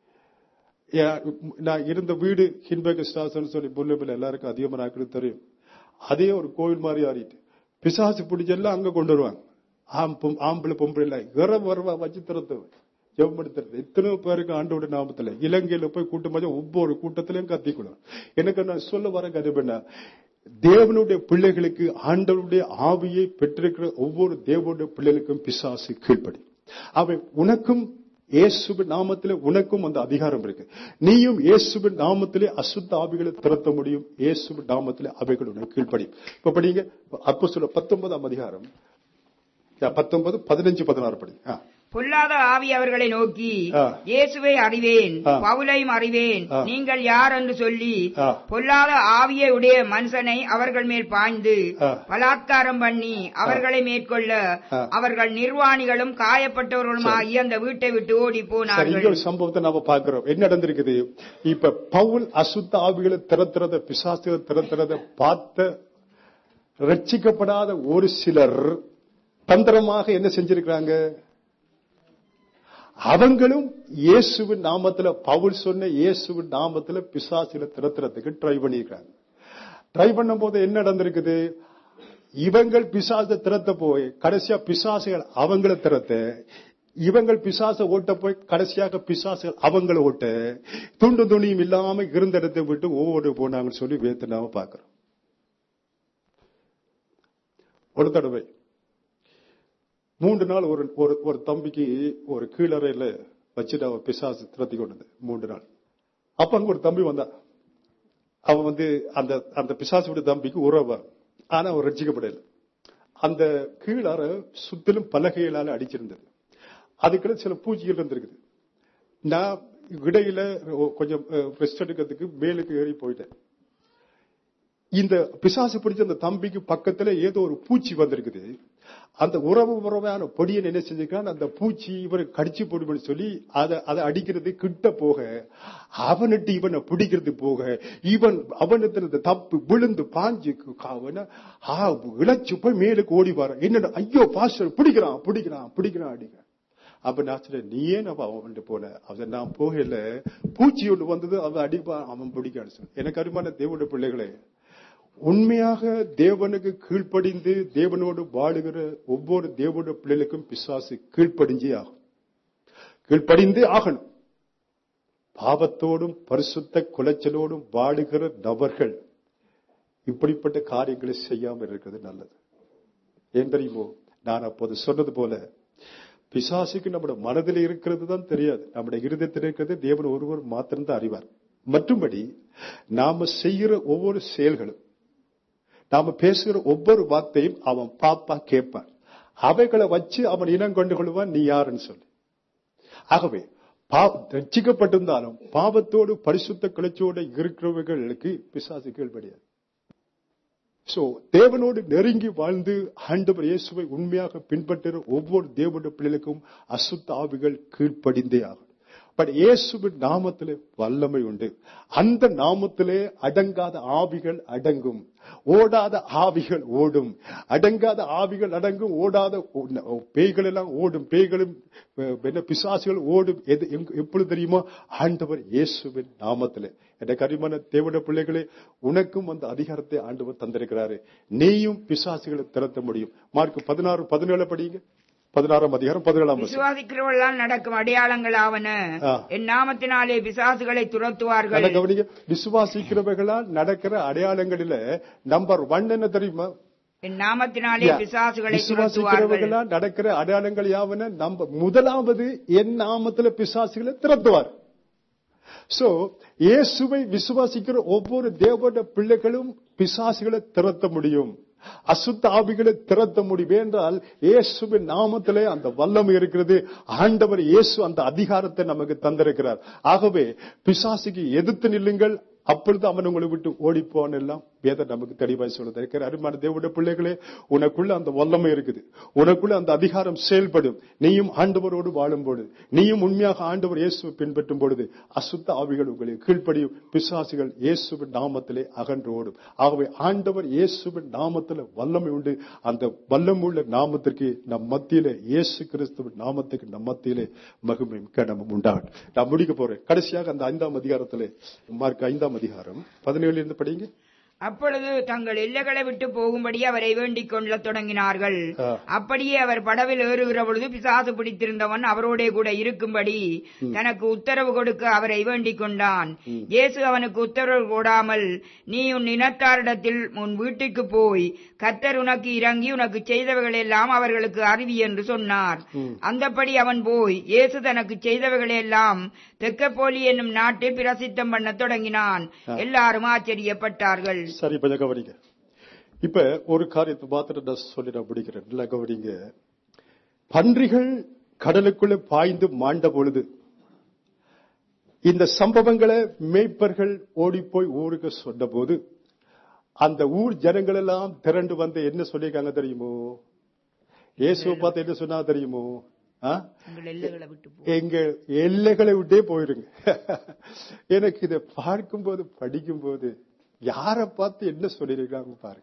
நான் இருந்த வீடு ஹின்பேக் ஸ்டாசன் சொல்லி புல்லபில் எல்லாருக்கும் அதிகமா நாட்கள் தெரியும். அதே ஒரு கோவில் மாதிரி ஆறிட்டு பிசாசு பிடிச்செல்லாம் அங்க கொண்டு வருவாங்க. ஆம்பளை பொம்பளை எல்லாம் இற வரவா வச்சு திறத்து ஜெபப்படுத்துறது. எத்தனையோ பேருக்கு ஆண்டோட நாமத்துல இலங்கையில போய் கூட்டமாக ஒவ்வொரு கூட்டத்திலையும் கத்திக்கணும். எனக்கு நான் சொல்ல வர கருப்பா, தேவனுடைய பிள்ளைகளுக்கு ஆண்டவருடைய ஆவியை பெற்றிருக்கிற ஒவ்வொரு தேவனுடைய பிள்ளைகளுக்கும் பிசாசு கீழ்ப்படி. அவை உனக்கும் இயேசுவின் நாமத்திலே உனக்கும் அந்த அதிகாரம் இருக்கு. நீயும் இயேசுவின் நாமத்திலே அசுத்த ஆவிகளை திரட்ட முடியும். இயேசுவின் நாமத்திலே அவைகளுடைய கீழ்ப்படி. இப்ப படிங்க அப்போஸ்தலர் பத்தொன்பதாம் அதிகாரம் பத்தொன்பது பதினஞ்சு பதினாறு படி. பொல்லாத ஆவி அவர்களை நோக்கி, இயேசுவை அறிவேன், பவுலையும் அறிவேன், நீங்கள் யார் என்று சொல்லி பொல்லாத ஆவியை உடைய மனுஷனை அவர்கள் மேல் பாய்ந்து பலாத்காரம் பண்ணி அவர்களை மேற்கொள்ள அவர்கள் நிர்வாணிகளும் காயப்பட்டவர்களும் ஆகிய அந்த வீட்டை விட்டு ஓடி போனார்கள். சம்பவத்தை நாம பாக்குறோம். என்ன நடந்திருக்குது? இப்ப பவுல் அசுத்த ஆவிகளை திறத்துறத பிசாசுகளை திறத்துறத பார்த்த ரட்சிக்கப்படாத ஒரு சிலர் தந்திரமாக என்ன செஞ்சிருக்கிறாங்க? அவங்களும் இயேசுவின் நாமத்துல பவுல் சொன்ன இயேசுவின் நாமத்துல பிசாசுல திறத்துறதுக்கு ட்ரை பண்ணிருக்காங்க. ட்ரை பண்ணும் போது என்ன நடந்திருக்குது? இவங்கள் பிசாசை திறத்த போய் கடைசியா பிசாசுகள் அவங்கள திறத்த, இவங்கள் பிசாசை ஓட்ட போய் கடைசியாக பிசாசுகள் அவங்களை ஓட்ட, துண்டு துணியும் இல்லாம இருந்த இடத்தை விட்டு ஓடு போனாங்கன்னு சொல்லி வேத்து நாம பாக்குறோம். ஒரு தடவை மூன்று நாள் ஒரு ஒரு தம்பிக்கு ஒரு கீழறையில வச்சுட்டு அவன் பிசாசு திரத்தி கொண்டது மூன்று நாள். அப்ப அங்க ஒரு தம்பி வந்தா, அவன் வந்து அந்த அந்த பிசாசுடைய தம்பிக்கு உறவா, ஆனா அவன் ரட்சிக்கப்படல. அந்த கீழறை சுத்திலும் பலகைகளால அடிச்சிருந்தது. அதுக்குள்ள சில பூச்சிகள் இருந்திருக்குது. நான் இடையில கொஞ்சம் ரெஸ்ட் எடுக்கிறதுக்கு மேலுக்கு ஏறி போயிட்டேன். இந்த பிசாசு பிடிச்ச அந்த தம்பிக்கு பக்கத்துல ஏதோ ஒரு பூச்சி வந்திருக்குது. அந்த உறவு உறவான பொடியை என்ன செஞ்சிருக்கான், அந்த பூச்சி இவரை கடிச்சு போடுன்னு சொல்லி அதை அதை அடிக்கிறது கிட்ட போக, அவனிட்டு இவனை பிடிக்கிறது போக, இவன் அவனத்துல தப்பு விழுந்து பாஞ்சு இழைச்சு போய் மேலுக்கு ஓடி வர, என்னடா ஐயோ பாஸ்டர் பிடிக்கிறான் பிடிக்கிறான் பிடிக்கிறான் அடிக்க. அப்ப நான் சொன்னேன், நீ ஏன் அப்ப அவன் போன? அவன் நான் போகல, பூச்சி ஒன்று வந்தது, அவன் அடிப்பான், அவன் பிடிக்கான்னு சொன்ன. எனக்கு அருமான தேவனுடைய பிள்ளைகளே, உண்மையாக தேவனுக்கு கீழ்ப்படிந்து தேவனோடு வாழுகிற ஒவ்வொரு தேவனுடைய பிள்ளைகளுக்கும் பிசாசு கீழ்ப்படிஞ்சே ஆகும், கீழ்ப்படிந்தே ஆகணும். பாவத்தோடும் பரிசுத்த குலைச்சலோடும் வாழுகிற நபர்கள் இப்படிப்பட்ட காரியங்களை செய்யாமல் இருக்கிறது நல்லது. ஏன் தெரியுமோ, நான் அப்போது சொன்னது போல பிசாசுக்கு நம்முடைய மனதில் இருக்கிறது தான் தெரியாது, நம்முடைய இருதயத்தில் இருக்கிறது தேவன் ஒருவர் மாத்திரம்தான் அறிவார். மற்றும்படி நாம செய்கிற ஒவ்வொரு செயல்களும், நாம பேசுகிற ஒவ்வொரு வார்த்தையும் அவன் பாப்பா கேட்பான். அவைகளை வச்சு அவன் இனம் கொண்டு கொள்வான் நீ யாருன்னு சொல்லி. ஆகவே ரட்சிக்கப்பட்டிருந்தாலும் பாவத்தோடு பரிசுத்த கிளர்ச்சியோடு இருக்கிறவர்களுக்கு பிசாசு கீழ்ப்படியாது. சோ தேவனோடு நெருங்கி வாழ்ந்து ஆண்டவர் இயேசுவை உண்மையாக பின்பற்றுகிற ஒவ்வொரு தேவனுடைய பிள்ளைகளுக்கும் அசுத்த ஆவிகள் கீழ்ப்படிந்தே ஆகும். பட் இயேசுவின் நாமத்திலே வல்லமை உண்டு. அந்த நாமத்திலே அடங்காத ஆவிகள் அடங்கும், ஓடாத ஆவிகள் ஓடும். அடங்காத ஆவிகள் அடங்கும், ஓடாத பேய்கள் எல்லாம் ஓடும், பேய்களும் பிசாசுகள் ஓடும். எப்பொழுது தெரியுமா? ஆண்டவர் இயேசுவின் நாமத்திலே. என்ற கரிமான தேவனுடைய பிள்ளைகளே, உனக்கும் அந்த அதிகாரத்தை ஆண்டவர் தந்திருக்கிறாரு. நீயும் பிசாசுகளை திரட்ட முடியும். மார்க் பதினாறு பதினேழு படிங்க. பதினாறாம் அதிகாரம் பதினேழாம் விசுவாசிக்கிறவர்களால் நடக்கும் அடையாளங்கள் ஆவன, என் நாமத்தினாலே பிசாசுகளை துரத்துவார்கள். கவனிங்க, விசுவாசிக்கிறவர்களால் நடக்கிற அடையாளங்களில நம்பர் ஒன் என்ன தெரியுமா? என் நாமத்தினாலே பிசாசுகளை விசுவாசிக்கிறவர்களால் நடக்கிற அடையாளங்கள் யாவன? நம்பர் முதலாவது, என் நாமத்துல பிசாசுகளை திரட்டுவார். சோ இயேசுவை விசுவாசிக்கிற ஒவ்வொரு தேவனுடைய பிள்ளைகளும் பிசாசுகளை திரட்ட முடியும், அசுத்த ஆவிகளை திரட்ட முடியும். என்றால் இயேசுவின் நாமத்திலே அந்த வல்லமை இருக்கிறது. ஆண்டவர் இயேசு அந்த அதிகாரத்தை நமக்கு தந்திருக்கிறார். ஆகவே பிசாசுக்கு எதிர்த்து நில்லுங்கள், அப்பொழுது அவன் உங்களை விட்டு ஓடிப்போன் எல்லாம் வேதம் நமக்கு தெளிவாய் சொல்லிருக்கிறார். அருமையான தேவனுடைய பிள்ளைகளே, உனக்குள்ள அந்த வல்லமை இருக்குது, உனக்குள்ள அந்த அதிகாரம் செயல்படும். நீயும் ஆண்டவரோடு வாழும் பொழுது, நீயும் உண்மையாக ஆண்டவர் இயேசுவை பின்பற்றும் பொழுது அசுத்த ஆவிகள் உங்களை கீழ்ப்படியும், பிசாசுகள் இயேசுவின் நாமத்திலே அகன்று ஓடும். ஆகவே ஆண்டவர் இயேசுவின் நாமத்தில வல்லமை உண்டு. அந்த வல்லமை உள்ள நாமத்திற்கு நம் மத்தியிலே, இயேசு கிறிஸ்துவின் நாமத்துக்கு நம் மத்தியிலே மகிமையும் கனமும் உண்டாகும். நான் முடிக்க போறேன். கடைசியாக அந்த ஐந்தாம் அதிகாரத்திலே, மார்க் ஐந்தாம் அதிகாரம் பதினேழு இருந்து படிங்க. அப்பொழுது தங்கள் எல்லைகளை விட்டு போகும்படி அவரை வேண்டிக் கொள்ள தொடங்கினார்கள். அப்படியே அவர் படவில் ஏறுகிற பொழுது பிசாசு பிடித்திருந்தவன் அவரோட கூட இருக்கும்படி தனக்கு உத்தரவு கொடுக்க அவரை வேண்டிக் கொண்டான். இயேசு அவனுக்கு உத்தரவு போடாமல், நீ உன் இனத்தாரிடத்தில் உன் வீட்டுக்கு போய் கர்த்தர் உனக்கு இறங்கி உனக்கு செய்தவைகள் எல்லாம் அவர்களுக்கு அறிவி என்று சொன்னார். அந்தபடி அவன் போய் இயேசு தனக்கு செய்தவைகள் எல்லாம் தெக்கப்போலி என்னும் நாட்டில் பிரசித்தம் பண்ண தொடங்கினான். எல்லாரும் ஆச்சரியப்பட்டார்கள். சரி, கொஞ்சம் கவனிங்க. இப்ப ஒரு காரியத்தை பார்த்துட்டு சொல்லி நான் முடிக்கிறேன். நல்லா கவனிங்க. பன்றிகள் கடலுக்குள்ள பாய்ந்து மாண்ட பொழுது இந்த சம்பவங்களை மேய்ப்பர்கள் ஓடி போய் ஊருக்கு சொன்ன போது அந்த ஊர் ஜனங்கள் எல்லாம் திரண்டு வந்து என்ன சொல்லியிருக்காங்க தெரியுமோ? இயேசுவை பார்த்து என்ன சொன்னா தெரியுமோ? எங்க எல்லைகளை விட்டே போயிருங்க. எனக்கு இதை பார்க்கும் போது, படிக்கும் போது, யாரை பார்த்து என்ன சொல்லியிருக்காங்க பாருங்க.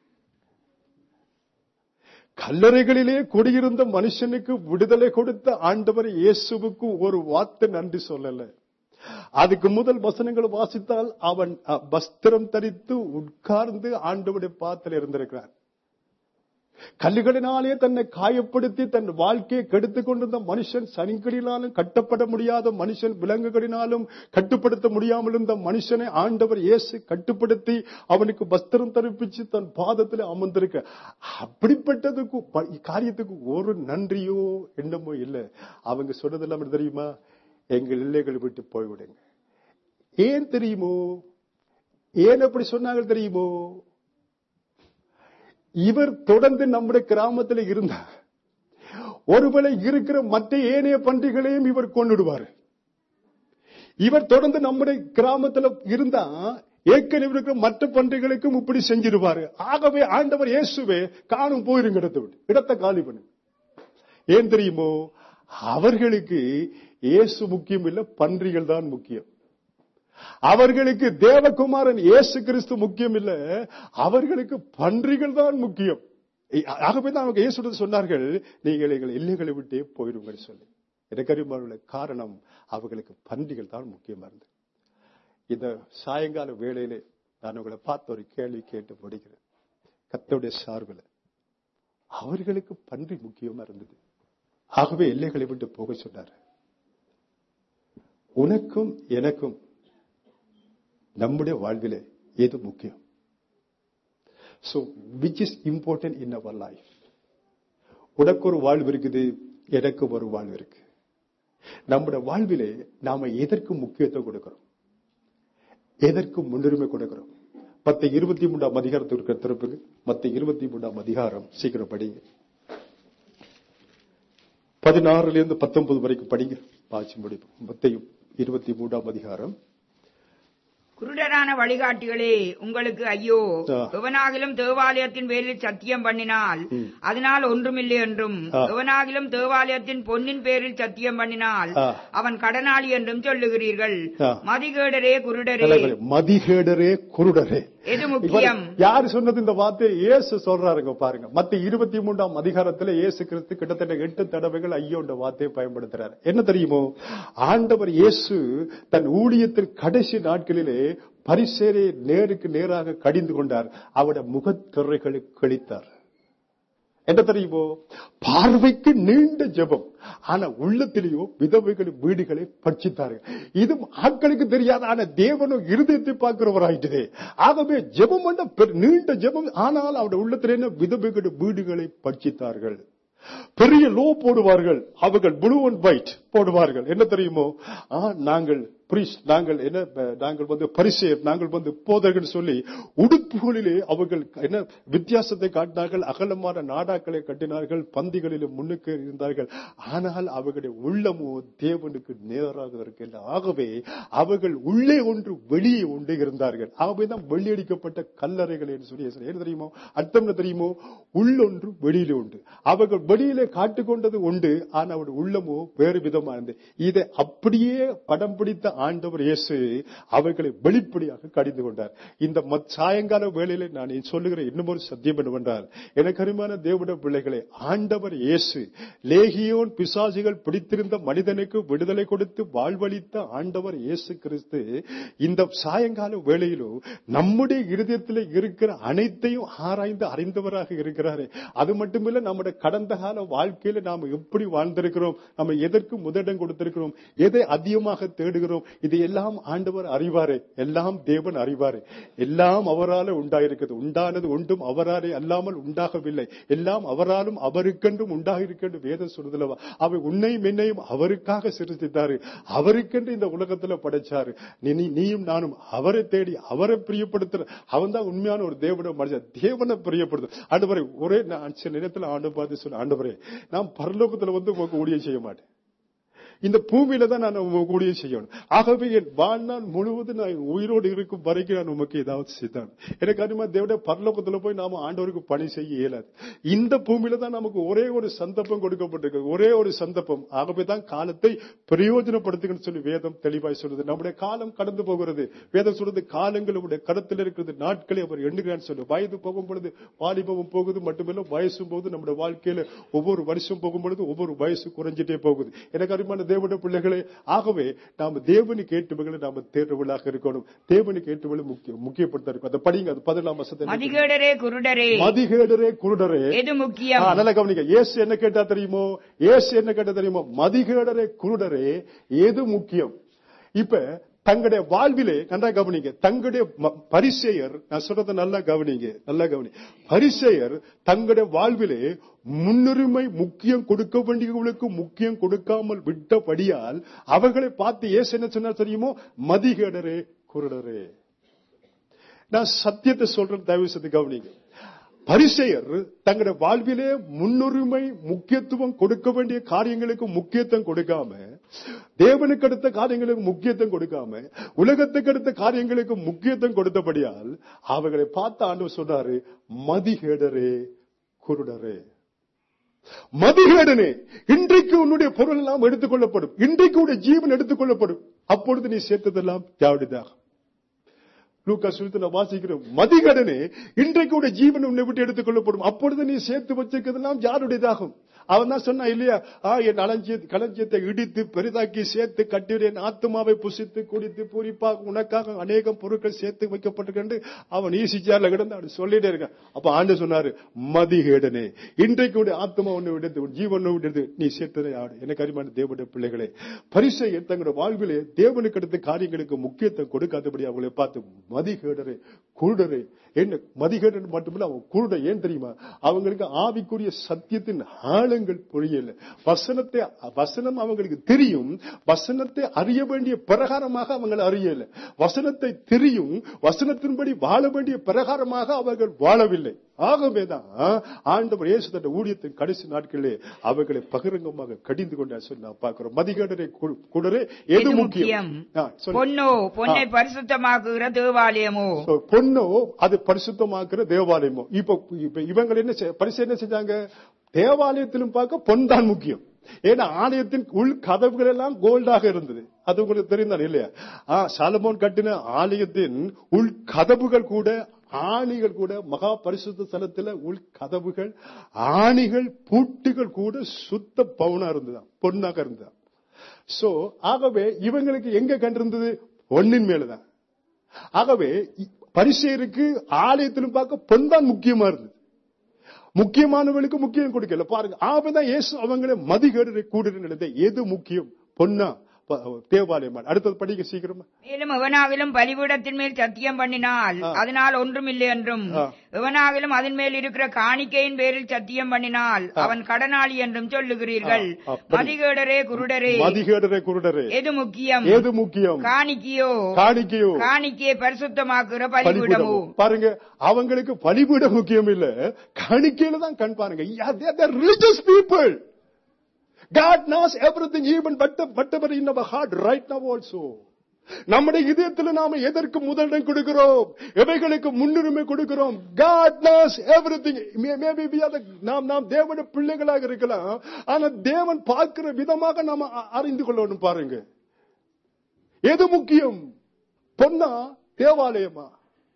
கல்லறைகளிலே குடியிருந்த மனுஷனுக்கு விடுதலை கொடுத்த ஆண்டவர் இயேசுவுக்கு ஒரு வார்த்தை நன்றி சொல்லல. அதுக்கு முதல் வசனங்கள் வாசித்தால் அவன் வஸ்திரம் தரித்து உட்கார்ந்து ஆண்டவருடைய பாத்திர இருந்திருக்கிறார். கல்லுகளினாலே தன்னை காயப்படுத்தி தன் வாழ்க்கையை கெடுத்துக் கொண்டிருந்த மனுஷன், சனிகளினாலும் கட்டப்பட முடியாத மனுஷன், விலங்குகளினாலும் கட்டுப்படுத்த முடியாமல் இருந்த மனுஷனை ஆண்டவர் இயேசு கட்டுப்படுத்தி அவனுக்கு வஸ்திரம் தரிப்பிச்சு தன் பாதத்தில் அமர்ந்திருக்க. அப்படிப்பட்டதுக்கு காரியத்துக்கு ஒரு நன்றியோ என்னமோ இல்லை. அவங்க சொன்னதெல்லாம் தெரியுமா? எங்கள் எல்லைகளை விட்டு போய்விடுங்க. ஏன் தெரியுமோ? ஏன் அப்படி சொன்னாங்க தெரியுமோ? இவர் தொடர்ந்து நம்முடைய கிராமத்தில் இருந்தார். ஒருவேளை இருக்கிற மற்ற ஏனைய பன்றிகளையும் இவர் கொண்டுடுவார். இவர் தொடர்ந்து நம்முடைய கிராமத்தில் இருந்தா ஏற்கனவே இருக்கிற மற்ற பன்றிகளுக்கும் இப்படி செஞ்சிருவாரு. ஆகவே ஆண்டவர் இயேசுவே காணும் போயிருங்க, இடத்தை விட்டு இடத்தை காலி பண்ணு. ஏன் தெரியுமோ? அவர்களுக்கு இயேசு முக்கியம் இல்லை, பன்றிகள் தான் முக்கியம். அவர்களுக்கு தேவகுமாரன் இயேசு கிறிஸ்து முக்கியம் இல்ல, அவர்களுக்கு பன்றிகள் தான் முக்கியம். ஆகவே தான் அவங்க இயேசு சொன்னார்கள், நீங்கள் எங்கள் எல்லைகளை விட்டே போயிடுங்க சொல்லி. எனக்கு காரணம் அவர்களுக்கு பன்றிகள் தான் முக்கியமா இருந்தது. இந்த சாயங்கால வேளையிலே நான் உங்களை பார்த்து ஒரு கேள்வி கேட்டு முடிக்கிறேன். கர்த்தருடைய சார்பில் அவர்களுக்கு பன்றி முக்கியமா இருந்தது. ஆகவே எல்லைகளை விட்டு போக சொன்னார். உனக்கும் எனக்கும் நம்முடைய வாழ்விலே எது முக்கியம்? So which is important in our life? உனக்கு ஒரு வாழ்வு இருக்குது, எனக்கு ஒரு வாழ்வு இருக்கு. நம்முடைய வாழ்விலே நாம எதற்கு முக்கியத்துவம் கொடுக்கிறோம், எதற்கு முன்னுரிமை கொடுக்கிறோம்? மத்த இருபத்தி மூன்றாம் அதிகாரத்திற்கு திருப்புங்க. மத்த இருபத்தி மூன்றாம் அதிகாரம் சீக்கிரம் படிங்க. பதினாறுல இருந்து பத்தொன்பது வரைக்கும் படிங்க, பாய்ச்சி முடிப்போம். மத்த இருபத்தி மூன்றாம் அதிகாரம். குருடரான வழிகாட்டிகளே, உங்களுக்கு ஐயோ! எவனாகிலும் தேவாலயத்தின் பேரில் சத்தியம் பண்ணினால் அதனால் ஒன்றுமில்லை என்றும், எவனாகிலும் தேவாலயத்தின் பொன்னின் பேரில் சத்தியம் பண்ணினால் அவன் கடனாளி என்றும் சொல்லுகிறீர்கள். மதிகேடரே குருடரே, மதிகேடரே குருடரே, எது முக்கியம்? யாரு சொன்னது இந்த வார்த்தையை? இயேசு சொல்றாருங்க. பாருங்க, மத்த இருபத்தி மூன்றாம் அதிகாரத்துல இயேசு கிறிஸ்து கிட்டத்தட்ட எட்டு தடவைகள் ஐயோன்ற வார்த்தையை பயன்படுத்துறாரு. என்ன தெரியுமோ? ஆண்டவர் இயேசு தன் ஊழியத்தின் கடைசி நாட்களிலே பரிசேரை நேருக்கு நேராக கடிந்து கொண்டார். அவருடைய முகத்திரைகளை கழித்தார். என்ன தெரியுமோ? பார்வைக்கு நீண்ட ஜெபம், ஆனா உள்ளத்திலேயோ விதவைகளின் வீடுகளை பட்சித்தார்கள். இது ஆட்களுக்கு தெரியாத, ஆனா தேவனும் இருதயத்தை பார்க்கிறவராயிட்டதே. ஆகவே ஜெபம் நீண்ட ஜெபம், ஆனால் அவருடைய உள்ளத்திலே விதவைகளின் வீடுகளை பட்சித்தார்கள். பெரிய லோ போடுவார்கள், அவர்கள் ப்ளூ அண்ட் ஒயிட் போடுவார்கள். என்ன தெரியுமோ? நாங்கள் நாங்கள் என்ன நாங்கள் வந்து பரிசேயர், நாங்கள் வந்து போதர்கள் சொல்லி உடுப்புகளிலே அவர்கள் என்ன வித்தியாசத்தை காட்டினார்கள். அகலமான நாடாக்களை கட்டினார்கள், பந்திகளிலும் முன்னுக்கு இருந்தார்கள். ஆனால் அவர்களுடைய உள்ளமோ தேவனுக்கு நேராக இருக்கின்ற. ஆகவே அவர்கள் உள்ளே ஒன்று வெளியே ஒன்று இருந்தார்கள். ஆகவேதான் வெள்ளியடிக்கப்பட்ட கல்லறைகள் என்று சொல்லி என்ன தெரியுமோ அர்த்தம்? தெரியுமோ? உள்ளொன்று வெளியிலே உண்டு. அவர்கள் வெளியிலே காட்டுக்கொண்டது உண்டு, ஆனால் அவருடைய உள்ளமோ வேறு விதமா இருந்தது. இதை அப்படியே படம் பிடித்த ஆண்டவர் இயேசு அவர்களை வெளிப்படையாக கடிந்து கொண்டார். இந்த சாயங்கால வேளையிலே நான் சொல்லுகிற இன்னும் ஒரு சத்தியம் என்னவென்றால், எனக்கு அருமையான தேவனுடைய பிள்ளைகளே, ஆண்டவர் இயேசு லேகியோன் பிசாசுகள் பிடித்திருந்த மனிதனுக்கு விடுதலை கொடுத்து வாழ்வளித்த ஆண்டவர் இயேசு கிறிஸ்து இந்த சாயங்கால வேளையிலும் நம்முடைய இருதயத்தில் இருக்கிற அனைத்தையும் ஆராய்ந்து அறிந்தவராக இருக்கிறாரே. அது மட்டுமில்ல, நம்முடைய கடந்த கால வாழ்க்கையில நாம் எப்படி வாழ்ந்திருக்கிறோம், நம்ம எதற்கு முதலிடம் கொடுத்திருக்கிறோம், எதை அதிகமாக தேடுகிறோம், இது எல்லாம் ஆண்டவர் அறிவாரே. எல்லாம் தேவன் அறிவாரே. எல்லாம் அவரால் உண்டாயிருக்கிறது. உண்டானது ஒன்றும் அவராலே அல்லாமல் உண்டாகவில்லை. எல்லாம் அவராலும் அவருக்கென்றும் உண்டாகிருக்கின்ற வேதம் சொல்லுதலவா. அவை உன்னையும் என்னையும் அவருக்காக சிருஷ்டித்தாரு, அவருக்கென்று இந்த உலகத்துல படைச்சாரு. நீயும் நானும் அவரை தேடி அவரை பிரியப்படுத்துற அவன் தான் உண்மையான ஒரு தேவன மனுஷன். தேவனை பிரியப்படுத்த ஆண்டவரே, ஒரே நேரத்தில் ஆண்டு பார்த்து சொல்ல, ஆண்டவரே நான் பரலோகத்துல வந்து ஊழியம் செய்ய மாட்டேன், இந்த பூமியில தான் நான் ஊழியம் செய்யணும். ஆகவே என் வாழ்நாள் முழுவதும் நான் உயிரோடு இருக்கும் வரைக்கும் நான் உமக்கு ஏதாவது செய்தான். எனக்கு அதிகமா தேவடைய பரலோகத்துல போய் நாம ஆண்டவருக்கு பணி செய்ய இயலாது. இந்த பூமியில தான் நமக்கு ஒரே ஒரு சந்தர்ப்பம் கொடுக்கப்பட்டிருக்கு, ஒரே ஒரு சந்தர்ப்பம். ஆகவே தான் காலத்தை பிரயோஜனப்படுத்துங்கன்னு சொல்லி வேதம் தெளிவாய் சொல்லுது. நம்முடைய காலம் கடந்து போகிறது. வேதம் சொல்றது காலங்கள் உடைய கடத்தில் இருக்கிறது, நாட்களை அவர் எண்ணுகிறான்னு சொல்லு. வயது போகும் பொழுது வாலிபமும் போகுது, மட்டுமில்ல வயசும் போகுது. நம்முடைய வாழ்க்கையில ஒவ்வொரு வருஷம் போகும் பொழுது ஒவ்வொரு வயசு குறைஞ்சிட்டே போகுது. எனக்கு அதிகமான தேவனுடைய பிள்ளைகளே, ஆகவே நாம தேவனுக்கு ஏற்றவர்களை நாம தேர்வுகளாக இருக்கணும். தேவனுக்கு ஏற்றவர்களை முக்கியப்படுத்த இருக்கும். அதை படிங்க. அது பதினாலாம் வசனம். மதிகேடரே குருடரே, மதிகேடரே குருடரே, எது முக்கியம்? நல்லா கவனிங்க. இயேசு என்ன கேட்டா தெரியுமோ? இயேசு என்ன கேட்டா தெரியுமோ? மதிகேடரே குருடரே, எது முக்கியம்? இப்ப தங்களுடைய வாழ்விலே நல்லா கவனிங்க. தங்களுடைய பரிசேயர், நான் சொல்றதை நல்லா கவனிங்க, நல்லா கவனி. பரிசேயர் தங்களுடைய வாழ்விலே முன்னுரிமை முக்கியம் கொடுக்க வேண்டியவர்களுக்கு முக்கியம் கொடுக்காமல் விட்டபடியால் அவர்களை பார்த்து இயேசு என்ன சொன்னார் தெரியுமோ? மதிகேடரே குருடரே. நான் சத்தியத்தை சொல்றேன், தயவு செய்து கவனிங்க. பரிசேயர் தங்களுடைய வாழ்விலே முன்னுரிமை முக்கியத்துவம் கொடுக்க வேண்டிய காரியங்களுக்கு முக்கியத்துவம் கொடுக்காம, தேவனுக்கு அடுத்த காரியங்களுக்கு முக்கியத்துவம் கொடுக்காம, உலகத்துக்கு அடுத்த காரியங்களுக்கு முக்கியத்துவம் கொடுத்தபடியால் அவர்களை பார்த்து ஆண்டவர் சொன்னாரு, மதிகேடரே குருடரே. மதிகேடனே, இன்றைக்கு உன்னுடைய பொருள் எல்லாம் எடுத்துக் கொள்ளப்படும், இன்றைக்கு உன்னுடைய ஜீவன் எடுத்துக் கொள்ளப்படும், அப்பொழுது நீ சேர்த்ததெல்லாம் யாருடையதாக? லூக்கா சுவித்துல வாசிக்கிறோம். மதிகேடனே, இன்றைக்கு உடைய ஜீவன் உன்னை விட்டு எடுத்துக் கொள்ளப்படும், அப்பொழுது நீ சேர்த்து வச்சிருக்கிறதெல்லாம் யாருடையதாகும்? அவன் தான் சொன்னா இல்லையா, ஆ என் களஞ்சிய களஞ்சியத்தை இடித்து பெரிதாக்கி சேர்த்து கட்டி என் ஆத்மாவை புசித்து குடித்து பூரிப்பாக உனக்காக அநேகம் பொருட்கள் சேர்த்து வைக்கப்பட்டிருக்கின்ற அவன் ஈசிச்சார்ல கிடந்து அவன் சொல்லிட்டே இருக்கான். அப்ப ஆண்டு சொன்னாரு, மதிகேடனே, இன்றைக்கு உடைய ஆத்மா ஒண்ணு விடுது, ஜீவன் விடுது, நீ சேர்த்ததை ஆடு. எனக்கு அறிமான தேவனுடைய பிள்ளைகளே, பரிசேயர் தங்களுடைய வாழ்விலே தேவனுக்கு அடுத்த காரியங்களுக்கு முக்கியத்துவம் கொடுக்காதபடி அவங்களை பார்த்து மதிகேடரே, குருடரே, என்ன மதிகேடன் மட்டுமில்ல அவன் குருட. ஏன் தெரியுமா? அவங்களுக்கு ஆவிக்குரிய சத்தியத்தின் ஆழங்கள் புரியல. வசனத்தை வசனம் அவங்களுக்கு தெரியும், வசனத்தை அறிய வேண்டிய பிரகாரமாக அவங்க அறியல. வசனத்தை தெரியும், வசனத்தின்படி வாழ வேண்டிய பிரகாரமாக அவர்கள் வாழவில்லை. ஆகவேதான் ஆண்டவர் இயேசு தன்னுடைய ஊழியத்தின் கடைசி நாட்களிலே அவர்களை பகிரங்கமாக கடிந்து கொண்டார் சொல்லி நான் பார்க்கிறோம். மதிகேடரை குடரே எது முக்கியம்? பொன்னோ பொன்னை பரிசுத்தமாக்குகிற தேவாலயமோ, பொன்னோ அது பரிசுத்தமாக்குற தேவாலயமோ. இப்ப இவங்க என்ன பரிசு என்ன செஞ்சாங்க? தேவாலயத்திலும் பார்க்க பொன் தான் முக்கியம். ஏன்னா ஆலயத்தின் உள் கதவுகள் எல்லாம் கோல்டாக இருந்தது. அது உங்களுக்கு தெரிந்தால் இல்லையா? சாலமோன் கட்டின ஆலயத்தின் உள் கதவுகள் கூட, ஆணிகள் கூட, மகா பரிசுத்த ஸ்தலத்துல உள் கதவுகள், ஆணிகள், பூட்டுகள் கூட சுத்த பவுனா இருந்ததா, பொன்னாக இருந்ததா. சோ ஆகவே இவங்களுக்கு எங்க கண்டிருந்தது? பொன்னின் மேலதான். ஆகவே பரிசேயருக்கு ஆலயத்திலும் பார்க்க பொன் தான் முக்கியமா இருந்தது. முக்கியமானவர்களுக்கு முக்கியம் கொடுக்கல. பாருங்க, ஆபதான் இயேசு அவங்களை மதிகேடு கூடுற நிலையத்தை எது முக்கியம்? பொன்னா தேவாலயம். அடுத்தது படிக்க சீக்கிரமா. மேலும் எவனாகிலும் பலிபீடத்தின் மேல் சத்தியம் பண்ணினால் அதனால் ஒன்றும் இல்லை என்றும், எவனாகிலும் அதன் மேல் இருக்கிற காணிக்கையின் பேரில் சத்தியம் பண்ணினால் அவன் கடனாளி என்றும் சொல்லுகிறீர்கள். மதிகேடரே குருடரே, மதிகேடரே குருடரே, எது முக்கியம்? எது முக்கியம்? காணிக்கையோ? காணிக்கையோ? காணிக்கையை பரிசுத்தமாக்குற பலிபீடமோ? பாருங்க, அவங்களுக்கு பலிபீடம் முக்கியம் இல்ல, காணிக்கையில தான் கண் பாருங்க. Religious people. God knows everything, even whatever in our heart right now also. நம்முடைய இதயத்தில் நாம எதற்கு முதலிடம் கொடுக்கிறோம், எவைகளுக்கு முன்னுரிமை கொடுக்கிறோம். God knows everything. Maybe we are the, நாம் நாம் தேவனுடைய பிள்ளைகளாக இருக்கலாம், ஆனா தேவன் பார்க்கிற விதமாக நாம அறிந்து கொள்ளணும். பாருங்க, எது முக்கியம்? பொன்னா தேவாலயமா?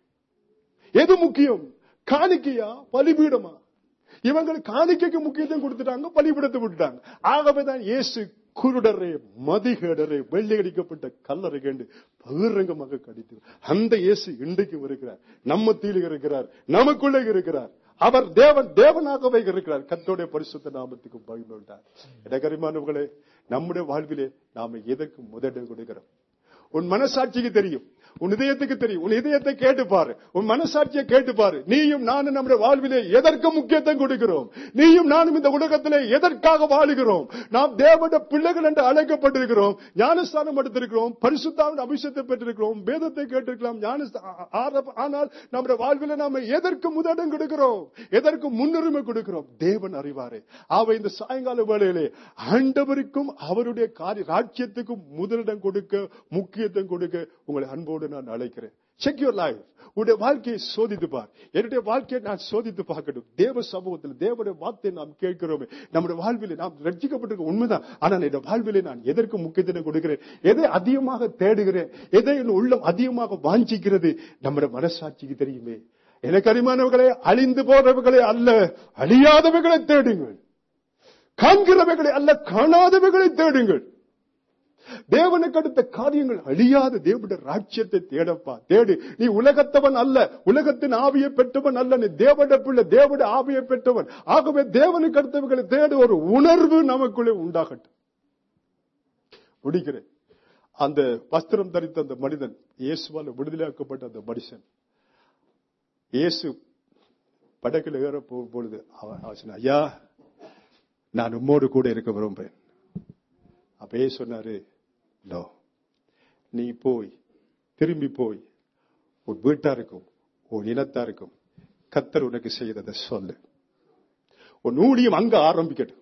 எது முக்கியம்? காணிக்கையா பலிபீடமா? இவங்க காணிக்கைக்கு முக்கியத்துவம் கொடுத்துட்டாங்க, பலிபீடத்தை விட்டுட்டாங்க. ஆகவேதான் இயேசு குருடரே, மதிகேடரே, வெள்ளையடிக்கப்பட்ட கல்லறை கண்டு பகிரங்கமாக கடித்து, அந்த இயேசு இன்றைக்கும் இருக்கிறார், நம்ம தீழ இருக்கிறார், நமக்குள்ளே இருக்கிறார். அவர் தேவன், தேவனாகவே இருக்கிறார். கர்த்தருடைய பரிசுத்த நாமத்துக்கு மகிமையுண்டார். இடகரிமானவர்களே, நம்முடைய வாழ்விலே நாம எதற்கு முதலிடம் கொடுக்கிறோம்? உன் மனசாட்சிக்கு தெரியும், உன் இதயத்துக்கு தெரியும். உன் இதயத்தை கேட்டு பாரு, உன் மனசாட்சியை கேட்டு பாரு. நீயும் நானும் நம்முடைய வாழ்விலே எதற்கு முக்கியத்துவம் கொடுக்கிறோம்? நீயும் நானும் இந்த உலகத்திலே எதற்காக வாழுகிறோம்? நாம் தேவனுடைய பிள்ளைகள் என்று அழைக்கப்பட்டிருக்கிறோம், ஞானஸ்தானம் எடுத்திருக்கிறோம், பரிசுத்தாவின் அபிஷேகத்தை பெற்றிருக்கிறோம், வேதத்தை கேட்டிருக்கலாம். ஆனால் நம்முடைய வாழ்விலே நாம எதற்கு முதலிடம் கொடுக்கிறோம்? எதற்கு முன்னுரிமை கொடுக்கிறோம்? தேவன் அறிவாரே. அவை இந்த சாயங்கால வேளையிலே ஆண்டவருக்கும் அவருடைய காரிய ராஜ்யத்துக்கும் முதலிடம் கொடுக்க, முக்கியத்துவம் கொடுக்க உங்களை அன்போடு நான் அழைக்கிறேன். Check your life. உடைய வாழ்க்கையை சோதித்து பார். என்னுடைய வாழ்க்கையை நான் சோதித்து பார்க்கணும். தேவ சமூகத்தில் தேவனுடைய வார்த்தை நாம் கேட்கிறோமே, நம்முடைய வாழ்விலே நாம் ரட்சிக்கப்பட்டிருக்க உண்மைதான். ஆனால் இந்த வாழ்விலே நான் எதற்கு முக்கியத்துவம் கொடுக்கிறேன்? எதை அதிகமாக தேடுகிறேன்? எதை என் உள்ளம் அதிகமாக வாஞ்சிக்கிறது? நம்முடைய மனசாட்சிக்கு தெரியுமே. எனக்கு அருமையானவர்களே, அழிந்து போறவர்களே அல்ல, அழியாதவைகளை தேடுங்கள். காண்கிறவைகளை அல்ல, காணாதவைகளை தேடுங்கள். தேவனுக்கு அடுத்த காரியங்கள் அழியாத தேவனுடைய ராஜ்யத்தை தேடப்பா, தேடு. நீ உலகத்தவன் அல்ல, உலகத்தின் ஆவியை பெற்றவன் அல்ல, நீ தேவனுடைய பிள்ளை, தேவனுடைய ஆவியை பெற்றவன். ஆகவே தேவனுக்கு அடுத்தவர்களை தேடு ஒரு உணர்வு நமக்குள்ளே உண்டாகட்டும். முடிக்கிறேன். அந்த வஸ்திரம் தரித்த அந்த மனிதன், இயேசுவால் விடுதலையாக்கப்பட்ட அந்த மனுஷன், இயேசு படகுல ஏற போகும் பொழுது அவன், ஐயா நான் உம்மோடு கூட இருக்க விரும்புறேன். அப்பயே சொன்னாரு, நோ, நீ போய் திரும்பி போய் உன் வீட்டாருக்கும் உன் இனத்தாருக்கும் கர்த்தர் உனக்கு செய்ததை சொல்லு. உன் ஊழியம் அங்க ஆரம்பிக்கட்டும்.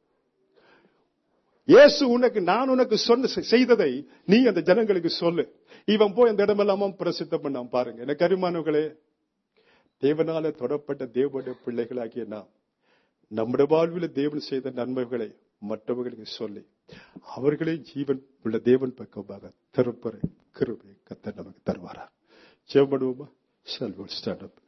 இயேசு உனக்கு, நான் உனக்கு சொன்ன செய்ததை நீ அந்த ஜனங்களுக்கு சொல்லு. இவன் போய் அந்த இடமெல்லாம பிரசித்தம் பண்ணாம. பாருங்க எனக்கு அருமானவர்களே, தேவனால தொடப்பட்ட தேவனுடைய பிள்ளைகளாகிய நாம் நம்முடைய வாழ்வில் தேவன் செய்த நன்மைகளை மற்றவர்களுக்கு சொல்லி அவர்களே ஜீவன் உள்ள தேவன் பக்கமாக திருப்பறை கிருபை கர்த்தர் நமக்கு தருவாரா? ஜெபம் பண்ணுவோமா? Shall we stand up?